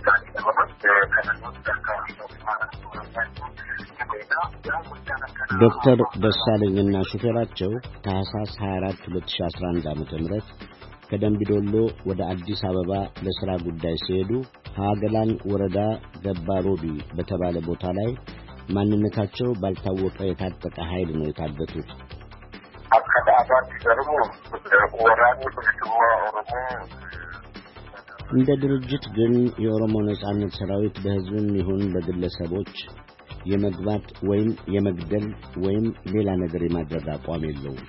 ዶክተር ደሳለኝና ሹፌራቸው ታህሳስ 24 2011 ዓ.ም ከደምቢዶሎ ወደ አዲስ አበባ ለሥራ ጉዳይ ሲሄዱ ሀገላን ወረዳ ገባሮቢ በተባለ ቦታ ላይ ማንነታቸው ባልታወቀ የታጠቀ ኃይል ነው የታገቱት። እንደ ድርጅት ግን የኦሮሞ ነጻነት ሰራዊት በሕዝብም ይሁን በግለሰቦች የመግባት ወይም የመግደል ወይም ሌላ ነገር የማድረግ አቋም የለውም።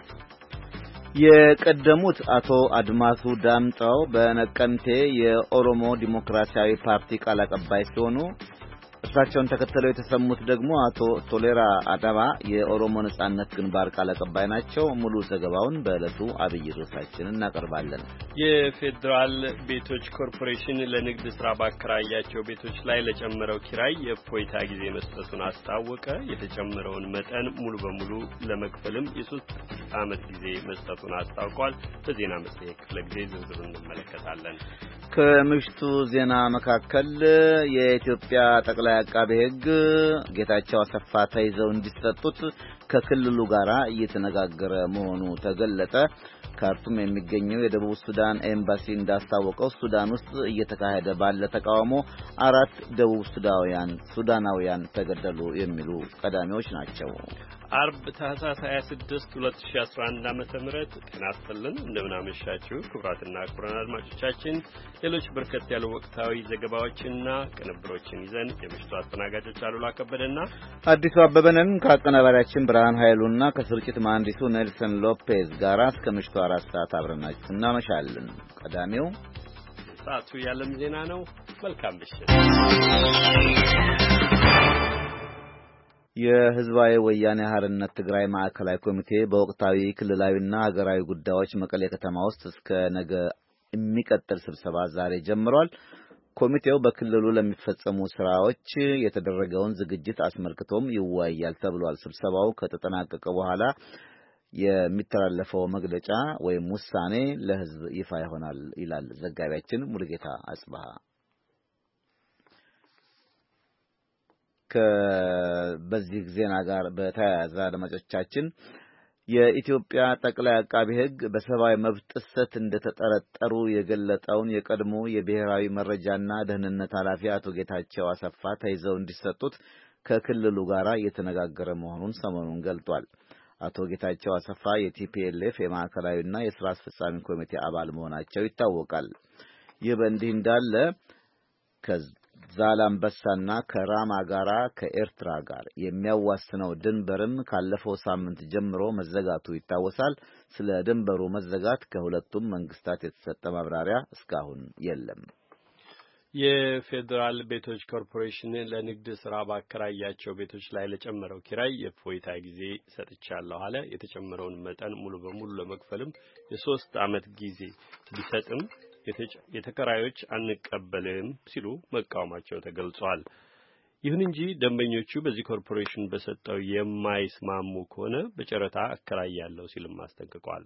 የቀደሙት አቶ አድማሱ ዳምጠው በነቀምቴ የኦሮሞ ዲሞክራሲያዊ ፓርቲ ቃል አቀባይ ሲሆኑ እርሳቸውን ተከትለው የተሰሙት ደግሞ አቶ ቶሌራ አዳባ የኦሮሞ ነጻነት ግንባር ቃል አቀባይ ናቸው። ሙሉ ዘገባውን በዕለቱ አብይ ርዕሳችን እናቀርባለን። የፌዴራል ቤቶች ኮርፖሬሽን ለንግድ ሥራ ባከራያቸው ቤቶች ላይ ለጨመረው ኪራይ የእፎይታ ጊዜ መስጠቱን አስታወቀ። የተጨመረውን መጠን ሙሉ በሙሉ ለመክፈልም የ3 ዓመት ጊዜ መስጠቱን አስታውቋል። በዜና መጽሔት ክፍለ ጊዜ ዝርዝሩን እንመለከታለን። ከምሽቱ ዜና መካከል የኢትዮጵያ ጠቅላይ አቃቤ ሕግ ጌታቸው አሰፋ ተይዘው እንዲሰጡት ከክልሉ ጋር እየተነጋገረ መሆኑ ተገለጠ። ካርቱም የሚገኘው የደቡብ ሱዳን ኤምባሲ እንዳስታወቀው ሱዳን ውስጥ እየተካሄደ ባለ ተቃውሞ 4 ደቡብ ሱዳናውያን ተገደሉ የሚሉ ቀዳሚዎች ናቸው። አርብ ታህሳስ 26 2011 ዓ.ም ጤና ይስጥልን እንደምን አመሻችሁ ክቡራትና ክቡራን አድማጮቻችን። ሌሎች በርከት ያሉ ወቅታዊ ዘገባዎችና ቅንብሮችን ይዘን የምሽቱ አስተናጋጆች አሉላ ከበደና አዲሱ አበበንን ከአቀናባሪያችን ብርሃን ኃይሉና ከስርጭት መሐንዲሱ ኔልሰን ሎፔዝ ጋር እስከ ምሽቱ 4 ሰዓት አብረናችሁ እናመሻለን። ቀዳሚው ሰዓቱ የዓለም ዜና ነው። መልካም ምሽት። የህዝባዊ ወያኔ ሓርነት ትግራይ ማዕከላዊ ኮሚቴ በወቅታዊ ክልላዊና ሀገራዊ ጉዳዮች መቀሌ ከተማ ውስጥ እስከ ነገ የሚቀጥል ስብሰባ ዛሬ ጀምሯል። ኮሚቴው በክልሉ ለሚፈጸሙ ስራዎች የተደረገውን ዝግጅት አስመልክቶም ይወያያል ተብሏል። ስብሰባው ከተጠናቀቀ በኋላ የሚተላለፈው መግለጫ ወይም ውሳኔ ለህዝብ ይፋ ይሆናል ይላል ዘጋቢያችን ሙሉጌታ አጽባሃ። ከበዚህ ዜና ጋር በተያያዘ አድማጮቻችን የኢትዮጵያ ጠቅላይ አቃቤ ሕግ በሰብአዊ መብት ጥሰት እንደተጠረጠሩ የገለጠውን የቀድሞ የብሔራዊ መረጃና ደህንነት ኃላፊ አቶ ጌታቸው አሰፋ ተይዘው እንዲሰጡት ከክልሉ ጋር እየተነጋገረ መሆኑን ሰሞኑን ገልጧል። አቶ ጌታቸው አሰፋ የቲፒኤልኤፍ የማዕከላዊና የሥራ አስፈጻሚ ኮሚቴ አባል መሆናቸው ይታወቃል። ይህ በእንዲህ እንዳለ ዛላምበሳና ከራማ ጋራ ከኤርትራ ጋር የሚያዋስነው ድንበርም ካለፈው ሳምንት ጀምሮ መዘጋቱ ይታወሳል። ስለ ድንበሩ መዘጋት ከሁለቱም መንግስታት የተሰጠ ማብራሪያ እስካሁን የለም። የፌዴራል ቤቶች ኮርፖሬሽን ለንግድ ሥራ ባከራያቸው ቤቶች ላይ ለጨመረው ኪራይ የእፎይታ ጊዜ ሰጥቻለሁ አለ። የተጨመረውን መጠን ሙሉ በሙሉ ለመክፈልም የ3 ዓመት ጊዜ ቢሰጥም የተከራዮች አንቀበልም ሲሉ መቃወማቸው ተገልጿል። ይሁን እንጂ ደንበኞቹ በዚህ ኮርፖሬሽን በሰጠው የማይስማሙ ከሆነ በጨረታ አከራያለሁ ሲልም አስጠንቅቋል።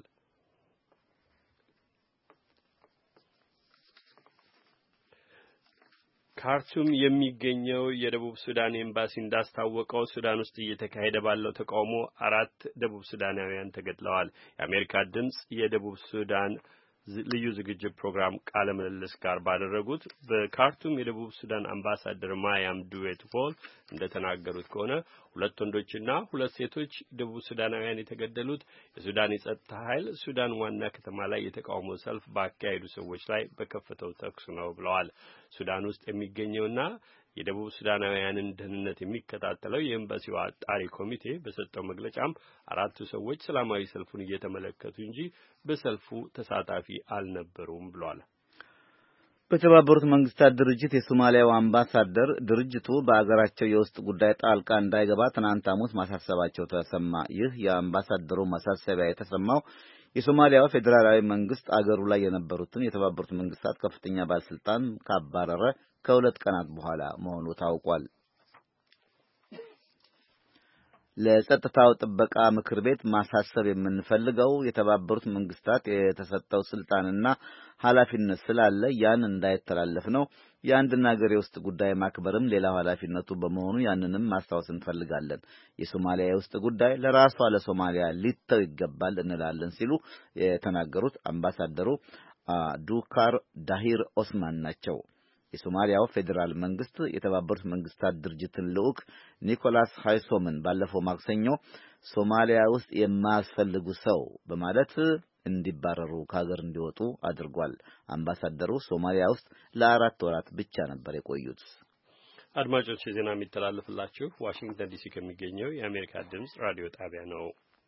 ካርቱም የሚገኘው የደቡብ ሱዳን ኤምባሲ እንዳስታወቀው ሱዳን ውስጥ እየተካሄደ ባለው ተቃውሞ 4 ደቡብ ሱዳናውያን ተገድለዋል። የአሜሪካ ድምጽ የደቡብ ሱዳን ልዩ ዝግጅት ፕሮግራም ቃለ ምልልስ ጋር ባደረጉት በካርቱም የደቡብ ሱዳን አምባሳደር ማያም ዱዌት ፖል እንደተናገሩት ከሆነ 2 ወንዶችና 2 ሴቶች ደቡብ ሱዳናውያን የተገደሉት የሱዳን የጸጥታ ኃይል ሱዳን ዋና ከተማ ላይ የተቃውሞ ሰልፍ ባካሄዱ ሰዎች ላይ በከፈተው ተኩስ ነው ብለዋል። ሱዳን ውስጥ የሚገኘውና የደቡብ ሱዳናውያንን ደህንነት የሚከታተለው የኤምባሲው አጣሪ ኮሚቴ በሰጠው መግለጫም 4 ሰዎች ሰላማዊ ሰልፉን እየተመለከቱ እንጂ በሰልፉ ተሳታፊ አልነበሩም ብሏል። በተባበሩት መንግስታት ድርጅት የሶማሊያው አምባሳደር ድርጅቱ በአገራቸው የውስጥ ጉዳይ ጣልቃ እንዳይገባ ትናንት ሐሙስ ማሳሰባቸው ተሰማ። ይህ የአምባሳደሩ ማሳሰቢያ የተሰማው የሶማሊያው ፌዴራላዊ መንግስት አገሩ ላይ የነበሩትን የተባበሩት መንግስታት ከፍተኛ ባለስልጣን ካባረረ ከ2 ቀናት በኋላ መሆኑ ታውቋል። ለጸጥታው ጥበቃ ምክር ቤት ማሳሰብ የምንፈልገው የተባበሩት መንግስታት የተሰጠው ስልጣንና ኃላፊነት ስላለ ያን እንዳይተላለፍ ነው። የአንድና ሀገር የውስጥ ጉዳይ ማክበርም ሌላው ኃላፊነቱ በመሆኑ ያንንም ማስታወስ እንፈልጋለን። የሶማሊያ የውስጥ ጉዳይ ለራሷ ለሶማሊያ ሊተው ይገባል እንላለን ሲሉ የተናገሩት አምባሳደሩ ዱካር ዳሂር ኦስማን ናቸው። የሶማሊያው ፌዴራል መንግስት የተባበሩት መንግስታት ድርጅትን ልዑክ ኒኮላስ ሃይሶምን ባለፈው ማክሰኞ ሶማሊያ ውስጥ የማያስፈልጉ ሰው በማለት እንዲባረሩ ከሀገር እንዲወጡ አድርጓል። አምባሳደሩ ሶማሊያ ውስጥ ለ4 ወራት ብቻ ነበር የቆዩት። አድማጮች የዜና የሚተላለፍላችሁ ዋሽንግተን ዲሲ ከሚገኘው የአሜሪካ ድምጽ ራዲዮ ጣቢያ ነው።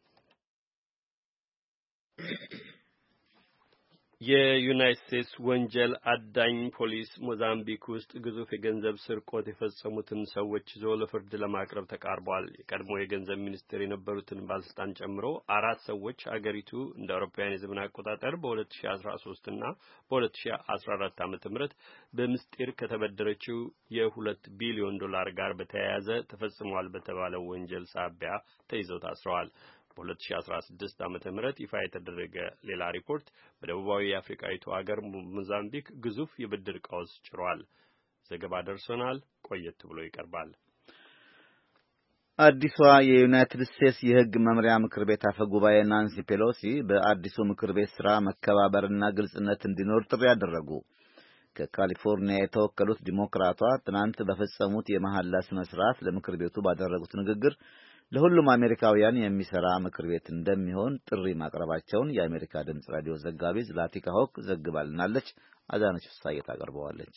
የዩናይትድ ስቴትስ ወንጀል አዳኝ ፖሊስ ሞዛምቢክ ውስጥ ግዙፍ የገንዘብ ስርቆት የፈጸሙትን ሰዎች ይዞ ለፍርድ ለማቅረብ ተቃርቧል። የቀድሞ የገንዘብ ሚኒስትር የነበሩትን ባለስልጣን ጨምሮ 4 ሰዎች አገሪቱ እንደ አውሮፓውያን የዘመን አቆጣጠር በ2013 እና በ2014 ዓ.ም በምስጢር ከተበደረችው የ$2 ቢሊዮን ጋር በተያያዘ ተፈጽሟል በተባለው ወንጀል ሳቢያ ተይዘው ታስረዋል። በ2016 ዓመተ ምህረት ይፋ የተደረገ ሌላ ሪፖርት በደቡባዊ የአፍሪካዊቱ ሀገር ሞዛምቢክ ግዙፍ የብድር ቀውስ ጭሯል። ዘገባ ደርሶናል፣ ቆየት ብሎ ይቀርባል። አዲሷ የዩናይትድ ስቴትስ የሕግ መምሪያ ምክር ቤት አፈ ጉባኤ ናንሲ ፔሎሲ በአዲሱ ምክር ቤት ስራ መከባበርና ግልጽነት እንዲኖር ጥሪ ያደረጉ። ከካሊፎርኒያ የተወከሉት ዲሞክራቷ ትናንት በፈጸሙት የመሐላ ስነ ስርዓት ለምክር ቤቱ ባደረጉት ንግግር ለሁሉም አሜሪካውያን የሚሰራ ምክር ቤት እንደሚሆን ጥሪ ማቅረባቸውን የአሜሪካ ድምጽ ራዲዮ ዘጋቢ ዝላቲካ ሆክ ዘግባልናለች። አዳነች ፍሳዬ ታቀርበዋለች።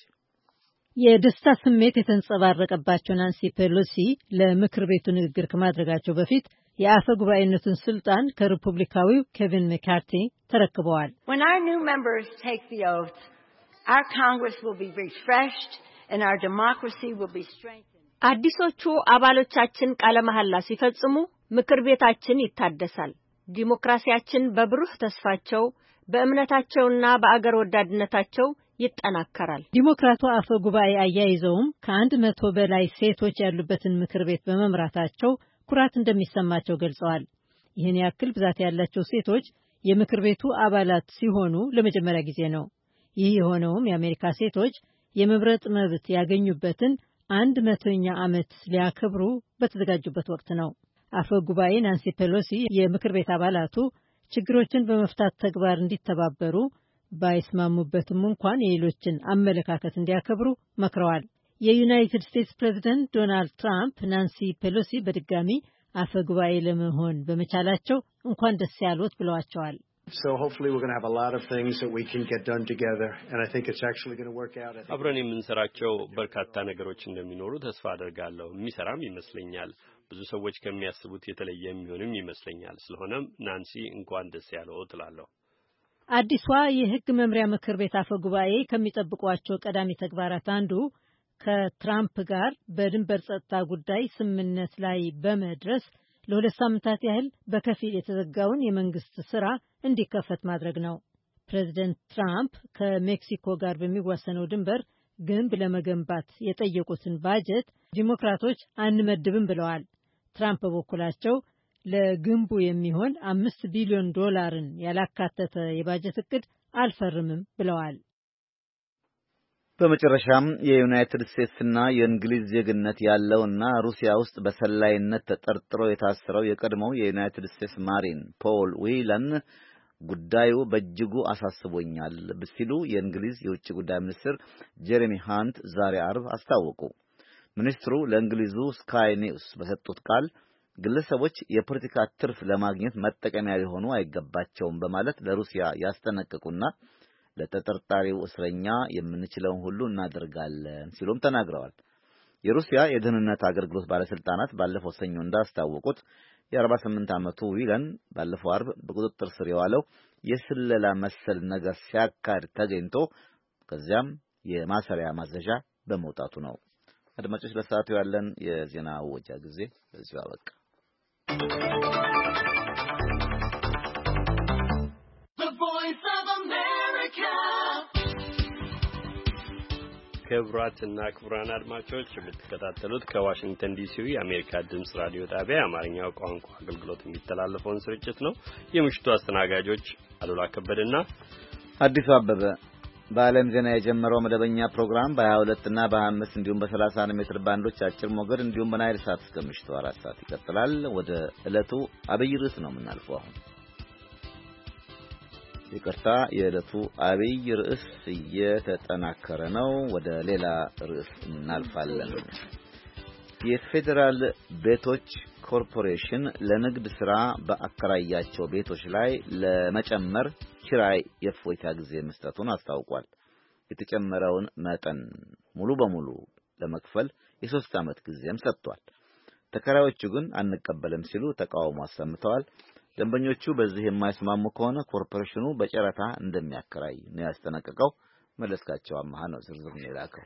የደስታ ስሜት የተንጸባረቀባቸው ናንሲ ፔሎሲ ለምክር ቤቱ ንግግር ከማድረጋቸው በፊት የአፈ ጉባኤነቱን ስልጣን ከሪፑብሊካዊው ኬቪን መካርቲ ተረክበዋል። When our new members take the oath, our Congress will be refreshed and our democracy will be strengthened. አዲሶቹ አባሎቻችን ቃለ መሐላ ሲፈጽሙ ምክር ቤታችን ይታደሳል። ዲሞክራሲያችን በብሩህ ተስፋቸው በእምነታቸውና በአገር ወዳድነታቸው ይጠናከራል። ዲሞክራቱ አፈ ጉባኤ አያይዘውም ከ100 በላይ ሴቶች ያሉበትን ምክር ቤት በመምራታቸው ኩራት እንደሚሰማቸው ገልጸዋል። ይህን ያክል ብዛት ያላቸው ሴቶች የምክር ቤቱ አባላት ሲሆኑ ለመጀመሪያ ጊዜ ነው። ይህ የሆነውም የአሜሪካ ሴቶች የመምረጥ መብት ያገኙበትን 100ኛ ዓመት ሊያከብሩ በተዘጋጁበት ወቅት ነው። አፈ ጉባኤ ናንሲ ፔሎሲ የምክር ቤት አባላቱ ችግሮችን በመፍታት ተግባር እንዲተባበሩ ባይስማሙበትም እንኳን የሌሎችን አመለካከት እንዲያከብሩ መክረዋል። የዩናይትድ ስቴትስ ፕሬዝዳንት ዶናልድ ትራምፕ ናንሲ ፔሎሲ በድጋሚ አፈ ጉባኤ ለመሆን በመቻላቸው እንኳን ደስ ያሎት ብለዋቸዋል። So hopefully we're going to have a lot of things that we can get done together and I think it's actually going to work out. አብረን የምንሰራቸው በርካታ ነገሮች እንደሚኖሩ ተስፋ አደርጋለሁ። የሚሰራም ይመስለኛል። ብዙ ሰዎች ከሚያስቡት የተለየ የሚሆንም ይመስለኛል። ስለሆነም ናንሲ እንኳን ደስ ያለው ትላለሁ። አዲሷ የሕግ መምሪያ ምክር ቤት አፈ ጉባኤ ከሚጠብቋቸው ቀዳሚ ተግባራት አንዱ ከትራምፕ ጋር በድንበር ጸጥታ ጉዳይ ስምምነት ላይ በመድረስ ለ2 ሳምንታት ያህል በከፊል የተዘጋውን የመንግስት ስራ እንዲከፈት ማድረግ ነው። ፕሬዚደንት ትራምፕ ከሜክሲኮ ጋር በሚዋሰነው ድንበር ግንብ ለመገንባት የጠየቁትን ባጀት ዲሞክራቶች አንመድብም ብለዋል። ትራምፕ በበኩላቸው ለግንቡ የሚሆን $5 ቢሊዮን ያላካተተ የባጀት እቅድ አልፈርምም ብለዋል። በመጨረሻም የዩናይትድ ስቴትስና የእንግሊዝ ዜግነት ያለውና ሩሲያ ውስጥ በሰላይነት ተጠርጥሮ የታሰረው የቀድሞው የዩናይትድ ስቴትስ ማሪን ፖል ዊለን ጉዳዩ በእጅጉ አሳስቦኛል ሲሉ የእንግሊዝ የውጭ ጉዳይ ሚኒስትር ጄሬሚ ሃንት ዛሬ አርብ አስታወቁ። ሚኒስትሩ ለእንግሊዙ ስካይ ኒውስ በሰጡት ቃል ግለሰቦች የፖለቲካ ትርፍ ለማግኘት መጠቀሚያ ሊሆኑ አይገባቸውም በማለት ለሩሲያ ያስጠነቅቁና ለተጠርጣሪው እስረኛ የምንችለውን ሁሉ እናደርጋለን ሲሉም ተናግረዋል። የሩሲያ የደህንነት አገልግሎት ባለስልጣናት ባለፈው ሰኞ እንዳስታወቁት የ48 ዓመቱ ዊለን ባለፈው አርብ በቁጥጥር ስር የዋለው የስለላ መሰል ነገር ሲያካሂድ ተገኝቶ ከዚያም የማሰሪያ ማዘዣ በመውጣቱ ነው። አድማጮች፣ ለሰዓቱ ያለን የዜና ወጃ ጊዜ በዚሁ አበቃ። ክቡራትና ክቡራን አድማጮች የምትከታተሉት ከዋሽንግተን ዲሲ የአሜሪካ ድምጽ ራዲዮ ጣቢያ የአማርኛው ቋንቋ አገልግሎት የሚተላለፈውን ስርጭት ነው። የምሽቱ አስተናጋጆች አሉላ ከበደና አዲሱ አበበ። በዓለም ዜና የጀመረው መደበኛ ፕሮግራም በ22 እና በ25 እንዲሁም በ30 ሜትር ባንዶች አጭር ሞገድ እንዲሁም በናይል ሳት እስከ ምሽቱ 4 ሰዓት ይቀጥላል። ወደ ዕለቱ አብይ ርዕስ ነው የምናልፈው አሁን። ይቅርታ፣ የዕለቱ አብይ ርዕስ እየተጠናከረ ነው። ወደ ሌላ ርዕስ እናልፋለን። የፌዴራል ቤቶች ኮርፖሬሽን ለንግድ ሥራ በአከራያቸው ቤቶች ላይ ለመጨመር ኪራይ የእፎይታ ጊዜ መስጠቱን አስታውቋል። የተጨመረውን መጠን ሙሉ በሙሉ ለመክፈል የ3 ዓመት ጊዜም ሰጥቷል። ተከራዮቹ ግን አንቀበልም ሲሉ ተቃውሞ አሰምተዋል። ደንበኞቹ በዚህ የማይስማሙ ከሆነ ኮርፖሬሽኑ በጨረታ እንደሚያከራይ ነው ያስጠነቀቀው። መለስካቸው አማሃ ነው ዝርዝሩን የላከው።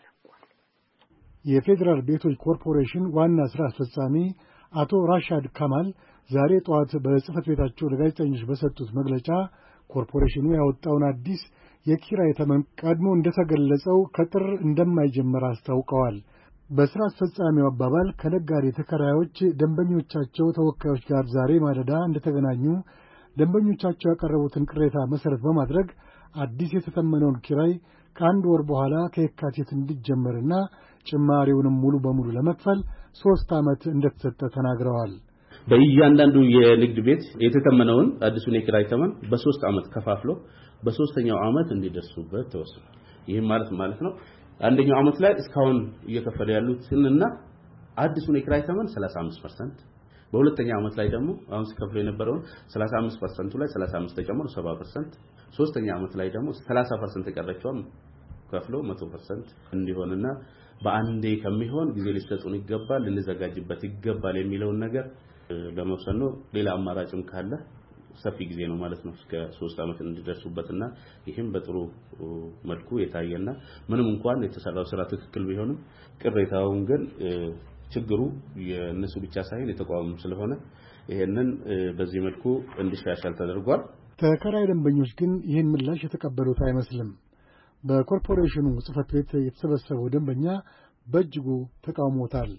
የፌዴራል ቤቶች ኮርፖሬሽን ዋና ሥራ አስፈጻሚ አቶ ራሻድ ካማል ዛሬ ጠዋት በጽህፈት ቤታቸው ለጋዜጠኞች በሰጡት መግለጫ ኮርፖሬሽኑ ያወጣውን አዲስ የኪራይ ተመን ቀድሞ እንደተገለጸው ከጥር እንደማይጀምር አስታውቀዋል። በሥራ አስፈጻሚው አባባል ከነጋዴ ተከራዮች ደንበኞቻቸው ተወካዮች ጋር ዛሬ ማለዳ እንደተገናኙ ደንበኞቻቸው ያቀረቡትን ቅሬታ መሠረት በማድረግ አዲስ የተተመነውን ኪራይ ከአንድ ወር በኋላ ከየካቲት እንዲጀመርና ጭማሪውንም ሙሉ በሙሉ ለመክፈል 3 ዓመት እንደተሰጠ ተናግረዋል። በእያንዳንዱ የንግድ ቤት የተተመነውን አዲሱን የኪራይ ተመን በ3 ዓመት ከፋፍሎ በ3ኛው ዓመት እንዲደርሱበት ተወስኗል። ይህም ማለት ነው አንደኛው ዓመት ላይ እስካሁን እየከፈለ ያሉትና አዲሱን የኪራይ ተመን 35%፣ በሁለተኛው ዓመት ላይ ደግሞ አሁን ሲከፍሉ የነበረውን 35% ላይ 35 ተጨምሮ 70%፣ ሶስተኛው ዓመት ላይ ደግሞ 30% የቀረችው ከፍሎ 100% እንዲሆንና በአንዴ ከሚሆን ጊዜ ሊሰጡን ይገባል፣ ልንዘጋጅበት ይገባል የሚለውን ነገር ለመወሰን ነው። ሌላ አማራጭም ካለ ሰፊ ጊዜ ነው ማለት ነው እስከ 3 ዓመት እንዲደርሱበትና ይህም በጥሩ መልኩ የታየና ምንም እንኳን የተሰራው ስራ ትክክል ቢሆንም ቅሬታውን ግን ችግሩ የነሱ ብቻ ሳይሆን የተቋሙ ስለሆነ ይሄንን በዚህ መልኩ እንዲሻሻል ተደርጓል። ተከራይ ደንበኞች ግን ይህን ምላሽ የተቀበሉት አይመስልም። በኮርፖሬሽኑ ጽህፈት ቤት የተሰበሰበው ደንበኛ በእጅጉ ተቃውሞታል።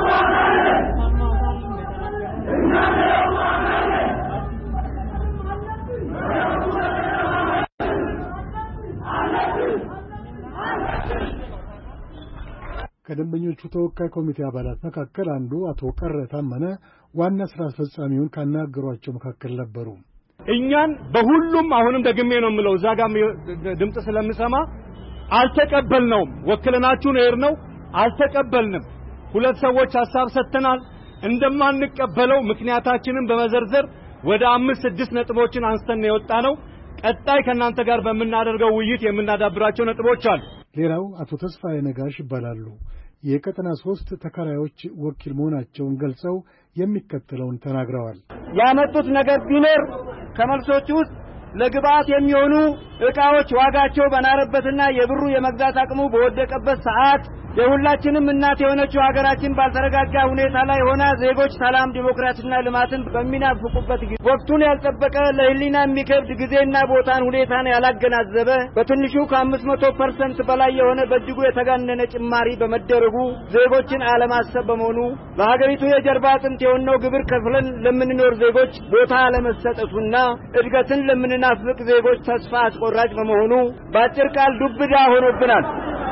ከደንበኞቹ ተወካይ ኮሚቴ አባላት መካከል አንዱ አቶ ቀረ ታመነ ዋና ሥራ አስፈጻሚውን ካናገሯቸው መካከል ነበሩ። እኛን በሁሉም አሁንም ደግሜ ነው የምለው ዛጋም ድምጽ ስለምሰማ አልተቀበልነውም። ወክለናችሁ ነው አልተቀበልንም። 2 ሰዎች ሐሳብ ሰጥተናል። እንደማንቀበለው ምክንያታችንን በመዘርዘር ወደ 5-6 ነጥቦችን አንስተን ነው የወጣነው። ቀጣይ ከናንተ ጋር በመናደርገው ውይይት የምናዳብራቸው ነጥቦች አሉ። ሌላው አቶ ተስፋዬ ነጋሽ ይባላሉ። የቀጠና 3 ተከራዮች ወኪል መሆናቸውን ገልጸው የሚከተለውን ተናግረዋል። ያመጡት ነገር ቢኖር ከመልሶቹ ውስጥ ለግብአት የሚሆኑ ዕቃዎች ዋጋቸው በናረበትና የብሩ የመግዛት አቅሙ በወደቀበት ሰዓት የሁላችንም እናት የሆነችው ሀገራችን ባልተረጋጋ ሁኔታ ላይ ሆና ዜጎች ሰላም፣ ዲሞክራሲና ልማትን በሚናፍቁበት ጊዜ ወቅቱን ያልጠበቀ ለህሊና የሚከብድ ጊዜና ቦታን ሁኔታን ያላገናዘበ በትንሹ ከ500% በላይ የሆነ በእጅጉ የተጋነነ ጭማሪ በመደረጉ ዜጎችን አለማሰብ በመሆኑ ለሀገሪቱ የጀርባ አጥንት የሆነው ግብር ከፍለን ለምንኖር ዜጎች ቦታ አለመሰጠቱና እድገትን ለምንናፍቅ ዜጎች ተስፋ አስቆራጭ በመሆኑ በአጭር ቃል ዱብዳ ሆኖብናል።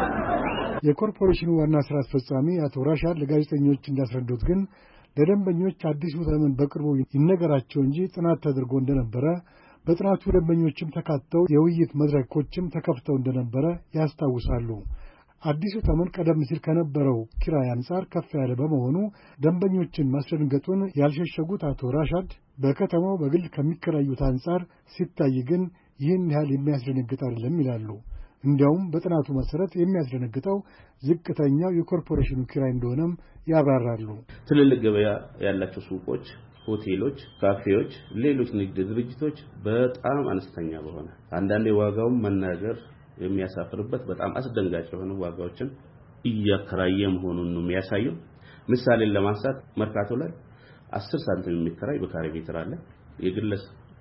የኮርፖሬሽኑ ዋና ሥራ አስፈጻሚ አቶ ራሻድ ለጋዜጠኞች እንዳስረዱት ግን ለደንበኞች አዲሱ ተመን በቅርቡ ይነገራቸው እንጂ ጥናት ተደርጎ እንደነበረ፣ በጥናቱ ደንበኞችም ተካተው የውይይት መድረኮችም ተከፍተው እንደነበረ ያስታውሳሉ። አዲሱ ተመን ቀደም ሲል ከነበረው ኪራይ አንጻር ከፍ ያለ በመሆኑ ደንበኞችን ማስደንገጡን ያልሸሸጉት አቶ ራሻድ በከተማው በግል ከሚከራዩት አንጻር ሲታይ ግን ይህን ያህል የሚያስደነግጥ አይደለም ይላሉ። እንዲያውም በጥናቱ መሰረት የሚያስደነግጠው ዝቅተኛው የኮርፖሬሽኑ ኪራይ እንደሆነም ያብራራሉ። ትልልቅ ገበያ ያላቸው ሱቆች፣ ሆቴሎች፣ ካፌዎች፣ ሌሎች ንግድ ድርጅቶች በጣም አነስተኛ በሆነ አንዳንዴ ዋጋውን መናገር የሚያሳፍርበት በጣም አስደንጋጭ የሆኑ ዋጋዎችን እያከራየ መሆኑን ነው የሚያሳየው። ምሳሌ ለማንሳት መርካቶ ላይ 10 ሳንቲም የሚከራይ በካሬ ሜትር አለ። የግለሰብ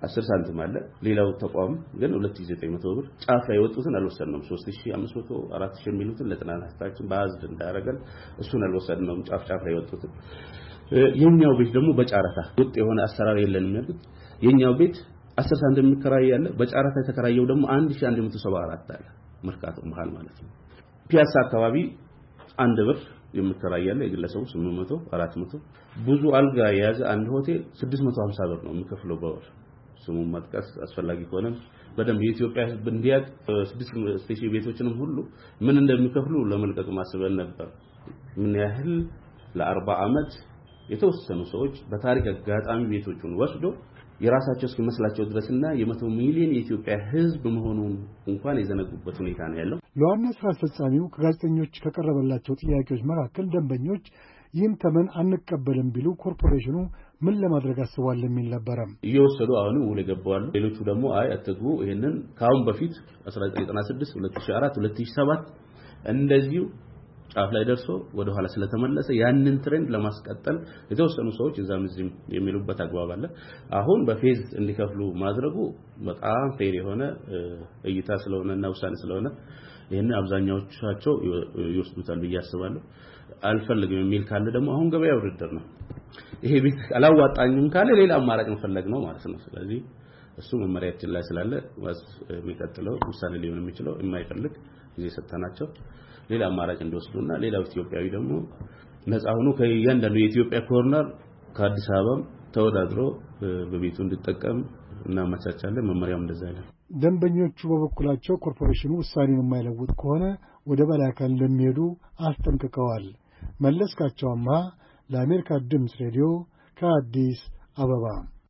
10 ሳንቲም አለ ሌላው ተቋም ግን 2900 ብር ጫፍ ላይ ወጡትን አልወሰድንም 3500 4000 የሚሉትን ለጥናታችን ባዝድ እንዳረጋል እሱን አልወሰድንም ጫፍ ላይ ወጡትን የኛው ቤት ደግሞ በጫራታ ወጥ የሆነ አሰራር የለንም ያሉት የኛው ቤት 10 ሳንቲም የሚከራይ ያለ በጫራታ የተከራየው ደግሞ 1174 አለ መርካቶ መሃል ማለት ነው ፒያሳ አካባቢ አንድ ብር የሚከራይ ያለ የግለሰቡ 800 400 ብዙ አልጋ የያዘ አንድ ሆቴል 650 ብር ነው የሚከፍለው በወር ስሙን መጥቀስ አስፈላጊ ከሆነ በደንብ የኢትዮጵያ ህዝብ እንዲያቅ 6000 ቤቶችንም ሁሉ ምን እንደሚከፍሉ ለመልቀቅ ማስበን ነበር ምን ያህል ለ40 አመት የተወሰኑ ሰዎች በታሪክ አጋጣሚ ቤቶቹን ወስዶ የራሳቸው እስኪመስላቸው ድረስና የ100 ሚሊዮን የኢትዮጵያ ህዝብ መሆኑን እንኳን የዘነጉበት ሁኔታ ነው ያለው ለዋና ስራ አስፈጻሚው ከጋዜጠኞች ከቀረበላቸው ጥያቄዎች መካከል ደንበኞች ይህን ተመን አንቀበልም ቢሉ ኮርፖሬሽኑ ምን ለማድረግ አስቧል የሚል ነበር እየወሰዱ አሁን ውል ገባዋል ሌሎቹ ደግሞ አይ አትግቡ ይሄንን ካሁን በፊት 1996 2004 2007 እንደዚሁ ጫፍ ላይ ደርሶ ወደ ኋላ ስለተመለሰ ያንን ትሬንድ ለማስቀጠል የተወሰኑ ሰዎች እዛም እዚህም የሚሉበት አግባብ አለ አሁን በፌዝ እንዲከፍሉ ማድረጉ በጣም ፌር የሆነ እይታ ስለሆነና ውሳኔ ስለሆነ ይሄን አብዛኛዎቻቸው ይወስዱታል ብዬ አስባለሁ አልፈልግም የሚል ካለ ደግሞ አሁን ገበያ ውድድር ነው ይሄ ቤት አላዋጣኝም ካለ ሌላ አማራጭ መፈለግ ነው ማለት ነው ስለዚህ እሱ መመሪያችን ላይ ስላለ የሚቀጥለው ውሳኔ ሊሆን የሚችለው የማይፈልግ ጊዜ ሰጥተናቸው ሌላ አማራጭ እንዲወስዱና ሌላው ኢትዮጵያዊ ደግሞ ነፃ ሆኖ ከያንዳንዱ የኢትዮጵያ ኮርነር ከአዲስ አበባ ተወዳድሮ በቤቱ እንዲጠቀም እና ማቻቻለን መመሪያው እንደዛ አይደለም ደንበኞቹ በበኩላቸው ኮርፖሬሽኑ ውሳኔውን የማይለውጥ ከሆነ ወደ በላይ አካል እንደሚሄዱ አስጠንቅቀዋል መለስካቸው አምሃ ለአሜሪካ ድምፅ ሬዲዮ ከአዲስ አበባ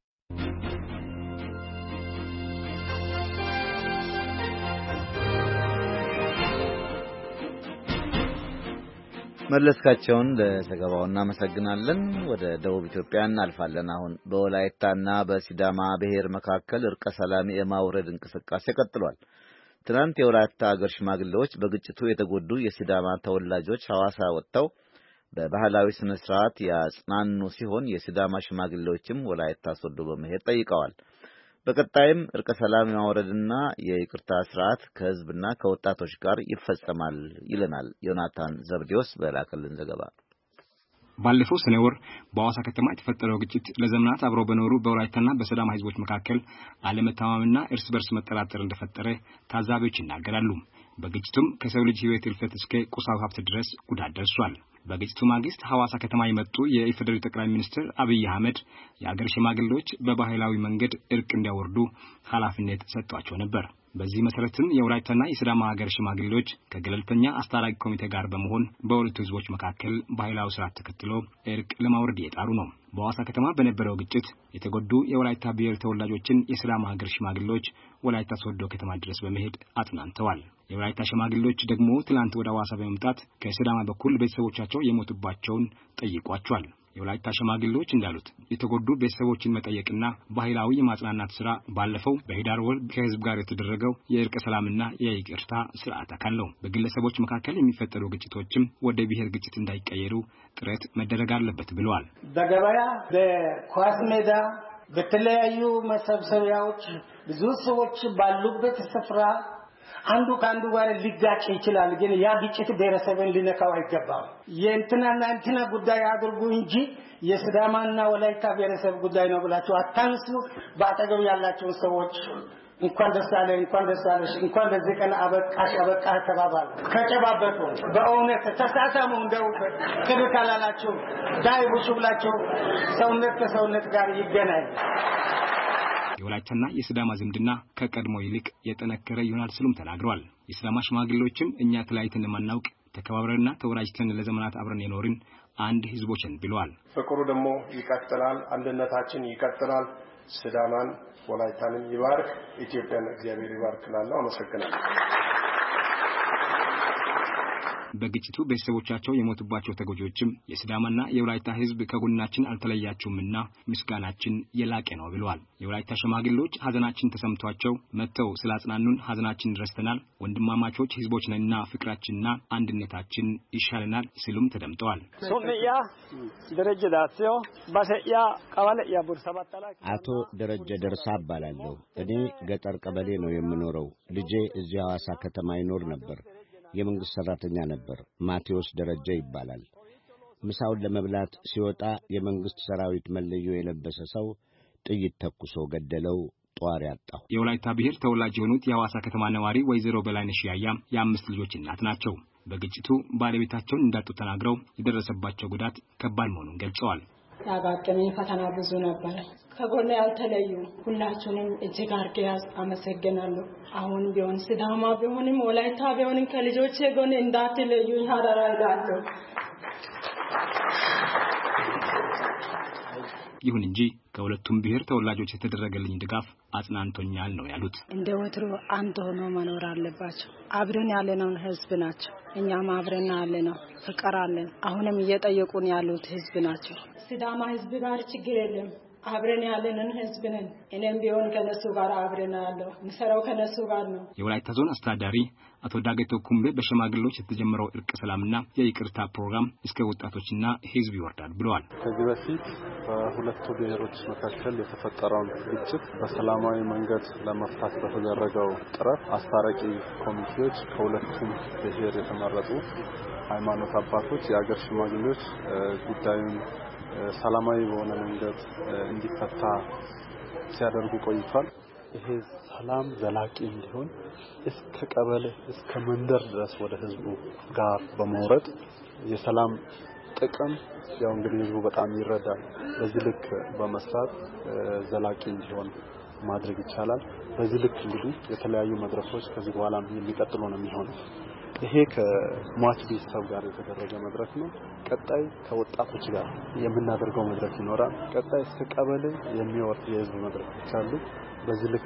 መለስካቸውን ለዘገባው እናመሰግናለን ወደ ደቡብ ኢትዮጵያ እናልፋለን አሁን በወላይታና በሲዳማ ብሔር መካከል እርቀ ሰላም የማውረድ እንቅስቃሴ ቀጥሏል ትናንት የወላይታ አገር ሽማግሌዎች በግጭቱ የተጎዱ የሲዳማ ተወላጆች ሐዋሳ ወጥተው በባህላዊ ስነ ስርዓት ያጽናኑ ሲሆን የሲዳማ ሽማግሌዎችም ወላይታ ሶዶ በመሄድ ጠይቀዋል በቀጣይም እርቀ ሰላም የማውረድና የይቅርታ ስርዓት ከህዝብና ከወጣቶች ጋር ይፈጸማል ይለናል ዮናታን ዘብዴዎስ በላከልን ዘገባ ባለፈው ሰኔ ወር በሐዋሳ ከተማ የተፈጠረው ግጭት ለዘመናት አብረው በኖሩ በወላይታና በሲዳማ ህዝቦች መካከል አለመተማመንና እርስ በርስ መጠራጠር እንደፈጠረ ታዛቢዎች ይናገራሉ በግጭቱም ከሰው ልጅ ህይወት እልፈት እስከ ቁሳዊ ሀብት ድረስ ጉዳት ደርሷል በግጭቱ ማግስት ሐዋሳ ከተማ የመጡ የኢፌዴሪ ጠቅላይ ሚኒስትር አብይ አህመድ የአገር ሽማግሌዎች በባህላዊ መንገድ እርቅ እንዲያወርዱ ኃላፊነት ሰጥቷቸው ነበር በዚህ መሰረትም የወላይታና የሲዳማ ሀገር ሽማግሌዎች ከገለልተኛ አስታራቂ ኮሚቴ ጋር በመሆን በሁለቱ ህዝቦች መካከል ባህላዊ ስርዓት ተከትሎ እርቅ ለማውረድ እየጣሩ ነው በሐዋሳ ከተማ በነበረው ግጭት የተጎዱ የወላይታ ብሔር ተወላጆችን የሲዳማ ሀገር ሽማግሌዎች ወላይታ ሶዶ ከተማ ድረስ በመሄድ አጽናንተዋል የወላይታ ሽማግሌዎች ደግሞ ትላንት ወደ ሐዋሳ በመምጣት ከሲዳማ በኩል ቤተሰቦቻቸው የሞቱባቸውን ጠይቋቸዋል የወላይታ ሽማግሌዎች እንዳሉት የተጎዱ ቤተሰቦችን መጠየቅና ባህላዊ የማጽናናት ስራ ባለፈው በህዳር ወር ከህዝብ ጋር የተደረገው የእርቀ ሰላምና የይቅርታ ስርዓት አካል ነው በግለሰቦች መካከል የሚፈጠሩ ግጭቶችም ወደ ብሔር ግጭት እንዳይቀየሩ ጥረት መደረግ አለበት ብለዋል በገበያ በኳስ ሜዳ በተለያዩ መሰብሰቢያዎች ብዙ ሰዎች ባሉበት ስፍራ አንዱ ካንዱ ጋር ሊጋጭ ይችላል ግን ያ ግጭት ብሔረሰብን ሊነካው አይገባም የእንትናና እንትና ጉዳይ አድርጉ እንጂ የሲዳማና ወላይታ ብሔረሰብ ጉዳይ ነው ብላችሁ አታንሱ ባጠገብ ያላችሁ ሰዎች እንኳን ደስ አለ እንኳን ደስ አለሽ እንኳን ለዚህ ቀን አበቃሽ አበቃ ተባባሉ ከጨባበጡ በእውነት ተሳሳሙ እንደው ከደካላላችሁ ዳይቡሽ ብላችሁ ሰውነት ከሰውነት ጋር ይገናኝ የወላይታና የሲዳማ ዝምድና ከቀድሞ ይልቅ የጠነከረ ይሆናል ሲሉም ተናግረዋል የሲዳማ ሽማግሌዎችም እኛ ተለያይተን ማናውቅ ተከባብረንና ተወራጅተን ለዘመናት አብረን የኖርን አንድ ህዝቦች ነን ብለዋል ፍቅሩ ደግሞ ይቀጥላል አንድነታችን ይቀጥላል ሲዳማን ወላይታንም ይባርክ ኢትዮጵያን እግዚአብሔር ይባርክ ላለው አመሰግናለሁ በግጭቱ ቤተሰቦቻቸው የሞቱባቸው ተጎጂዎችም የሲዳማና የወላይታ ህዝብ ከጎናችን አልተለያችሁምና ምስጋናችን የላቀ ነው ብለዋል። የወላይታ ሸማግሌዎች ሀዘናችን ተሰምቷቸው መጥተው ስላጽናኑን ሀዘናችን ረስተናል፣ ወንድማማቾች ህዝቦች ነንና ፍቅራችንና አንድነታችን ይሻለናል ሲሉም ተደምጠዋል። አቶ ደረጀ ደርሳ እባላለሁ። እኔ ገጠር ቀበሌ ነው የምኖረው። ልጄ እዚህ ሐዋሳ ከተማ ይኖር ነበር። የመንግስት ሰራተኛ ነበር። ማቴዎስ ደረጀ ይባላል። ምሳውን ለመብላት ሲወጣ የመንግስት ሰራዊት መለዮ የለበሰ ሰው ጥይት ተኩሶ ገደለው። ጧሪ ያጣው የወላይታ ብሔር ተወላጅ የሆኑት የሐዋሳ ከተማ ነዋሪ ወይዘሮ በላይነሽ ያያ የአምስት ልጆች እናት ናቸው። በግጭቱ ባለቤታቸውን እንዳጡ ተናግረው የደረሰባቸው ጉዳት ከባድ መሆኑን ገልጸዋል። ያጋጠመኝ ፈተና ብዙ ነበር። ከጎኔ ያልተለዩ ሁላችሁንም እጅግ አድርጌ አመሰግናለሁ። አሁን ቢሆን ሲዳማ ቢሆንም ወላይታ ቢሆንም ከልጆቼ ጎን እንዳትለዩኝ አደራ እላለሁ። ይሁን እንጂ ከሁለቱም ብሔር ተወላጆች የተደረገልኝ ድጋፍ አጽናንቶኛል ነው ያሉት። እንደ ወትሮ አንድ ሆኖ መኖር አለባቸው። አብረን ያለነው ህዝብ ናቸው። እኛም አብረን ያለነው ፍቅር አለን። አሁንም እየጠየቁን ያሉት ህዝብ ናቸው። ሲዳማ ህዝብ ጋር ችግር የለም። አብረን ያለንን ህዝብ ነን። እኔም ቢሆን ከነሱ ጋር አብረን ያለው ምሰራው ከነሱ ጋር ነው። የወላይታ ዞን አስተዳዳሪ አቶ ዳገቶ ኩምቤ በሸማግሌዎች የተጀመረው እርቅ ሰላምና የይቅርታ ፕሮግራም እስከ ወጣቶችና ህዝብ ይወርዳል ብለዋል። ከዚህ በፊት በሁለቱ ብሔሮች መካከል የተፈጠረውን ግጭት በሰላማዊ መንገድ ለመፍታት በተደረገው ጥረት አስታራቂ ኮሚቴዎች ከሁለቱም ብሔር የተመረጡ ሃይማኖት አባቶች፣ የአገር ሽማግሌዎች ጉዳዩን ሰላማዊ በሆነ መንገድ እንዲፈታ ሲያደርጉ ቆይቷል። ይሄ ሰላም ዘላቂ እንዲሆን እስከ ቀበሌ እስከ መንደር ድረስ ወደ ህዝቡ ጋር በመውረድ የሰላም ጥቅም ያው እንግዲህ ህዝቡ በጣም ይረዳል። በዚህ ልክ በመስራት ዘላቂ እንዲሆን ማድረግ ይቻላል። በዚህ ልክ እንግዲህ የተለያዩ መድረኮች ከዚህ በኋላ የሚቀጥሉ ነው የሚሆነው። ይሄ ከሟች ቤተሰብ ጋር የተደረገ መድረክ ነው። ቀጣይ ከወጣቶች ጋር የምናደርገው መድረክ ይኖራል። ቀጣይ እስከ ቀበሌ የሚወርድ የህዝብ መድረኮች አሉ። በዚህ ልክ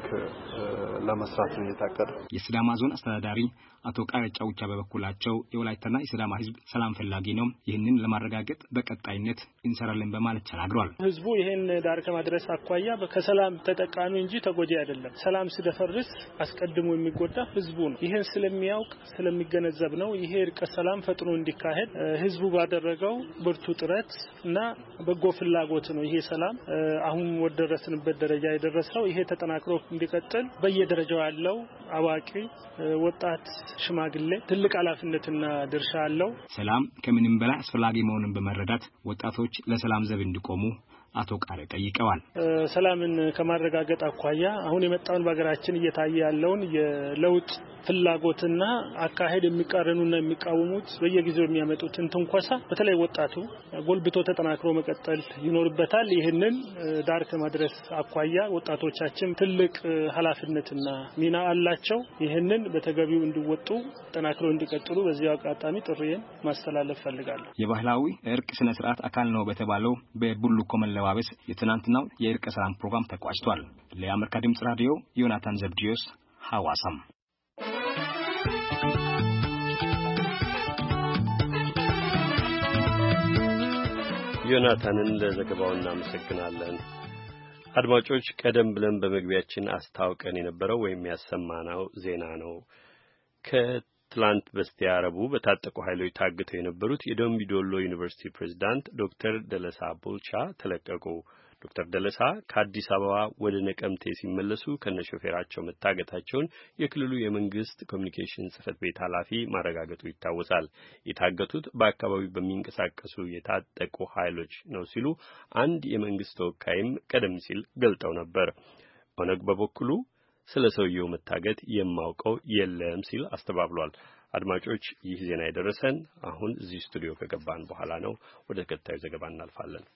ለመስራት ነው የታቀደው። የሲዳማ ዞን አስተዳዳሪ አቶ ቃረጫ ውቻ በበኩላቸው የወላይታና የሲዳማ ህዝብ ሰላም ፈላጊ ነው፣ ይህንን ለማረጋገጥ በቀጣይነት እንሰራለን በማለት ተናግረዋል። ህዝቡ ይሄን ዳር ከማድረስ አኳያ ከሰላም ተጠቃሚ እንጂ ተጎጂ አይደለም። ሰላም ሲደፈርስ አስቀድሞ የሚጎዳ ህዝቡ ነው። ይሄን ስለሚያውቅ ስለሚገነዘብ ነው ይሄ እርቀ ሰላም ፈጥኖ እንዲካሄድ ህዝቡ ባደረገው ብርቱ ጥረት እና በጎ ፍላጎት ነው ይሄ ሰላም አሁን ወደረስንበት ደረጃ የደረሰው። ይሄ ተጠናክሮ እንዲቀጥል በየደረጃው ያለው አዋቂ፣ ወጣት፣ ሽማግሌ ትልቅ ኃላፊነትና ድርሻ አለው። ሰላም ከምንም በላይ አስፈላጊ መሆኑን በመረዳት ወጣቶች ለሰላም ዘብ እንዲቆሙ አቶ ቃረ ጠይቀዋል። ሰላምን ከማረጋገጥ አኳያ አሁን የመጣውን በሀገራችን እየታየ ያለውን የለውጥ ፍላጎትና አካሄድ የሚቃረኑና የሚቃወሙት በየጊዜው የሚያመጡትን ትንኮሳ በተለይ ወጣቱ ጎልብቶ ተጠናክሮ መቀጠል ይኖርበታል። ይህንን ዳር ከማድረስ አኳያ ወጣቶቻችን ትልቅ ኃላፊነትና ሚና አላቸው። ይህንን በተገቢው እንዲወጡ ተጠናክሮ እንዲቀጥሉ በዚህ አጋጣሚ ጥሪዬን ማስተላለፍ ፈልጋለሁ። የባህላዊ እርቅ ስነ ስርዓት አካል ነው በተባለው በቡሉኮ መለባበስ የትናንትናው የእርቅ ሰላም ፕሮግራም ተቋጭቷል። ለአሜሪካ ድምጽ ራዲዮ ዮናታን ዘብዲዮስ ሐዋሳም። ዮናታንን ለዘገባው እናመሰግናለን። አድማጮች፣ ቀደም ብለን በመግቢያችን አስታውቀን የነበረው ወይም ያሰማነው ዜና ነው። ከትላንት በስቲያ ረቡዕ በታጠቁ ኃይሎች ታግተው የነበሩት የደምቢ ዶሎ ዩኒቨርሲቲ ፕሬዝዳንት ዶክተር ደለሳ ቡልቻ ተለቀቁ። ዶክተር ደለሳ ከአዲስ አበባ ወደ ነቀምቴ ሲመለሱ ከነሾፌራቸው መታገታቸውን የክልሉ የመንግስት ኮሚኒኬሽን ጽህፈት ቤት ኃላፊ ማረጋገጡ ይታወሳል። የታገቱት በአካባቢው በሚንቀሳቀሱ የታጠቁ ኃይሎች ነው ሲሉ አንድ የመንግስት ተወካይም ቀደም ሲል ገልጠው ነበር። ኦነግ በበኩሉ ስለ ሰውየው መታገት የማውቀው የለም ሲል አስተባብሏል። አድማጮች፣ ይህ ዜና የደረሰን አሁን እዚህ ስቱዲዮ ከገባን በኋላ ነው። ወደ ተከታዩ ዘገባ እናልፋለን።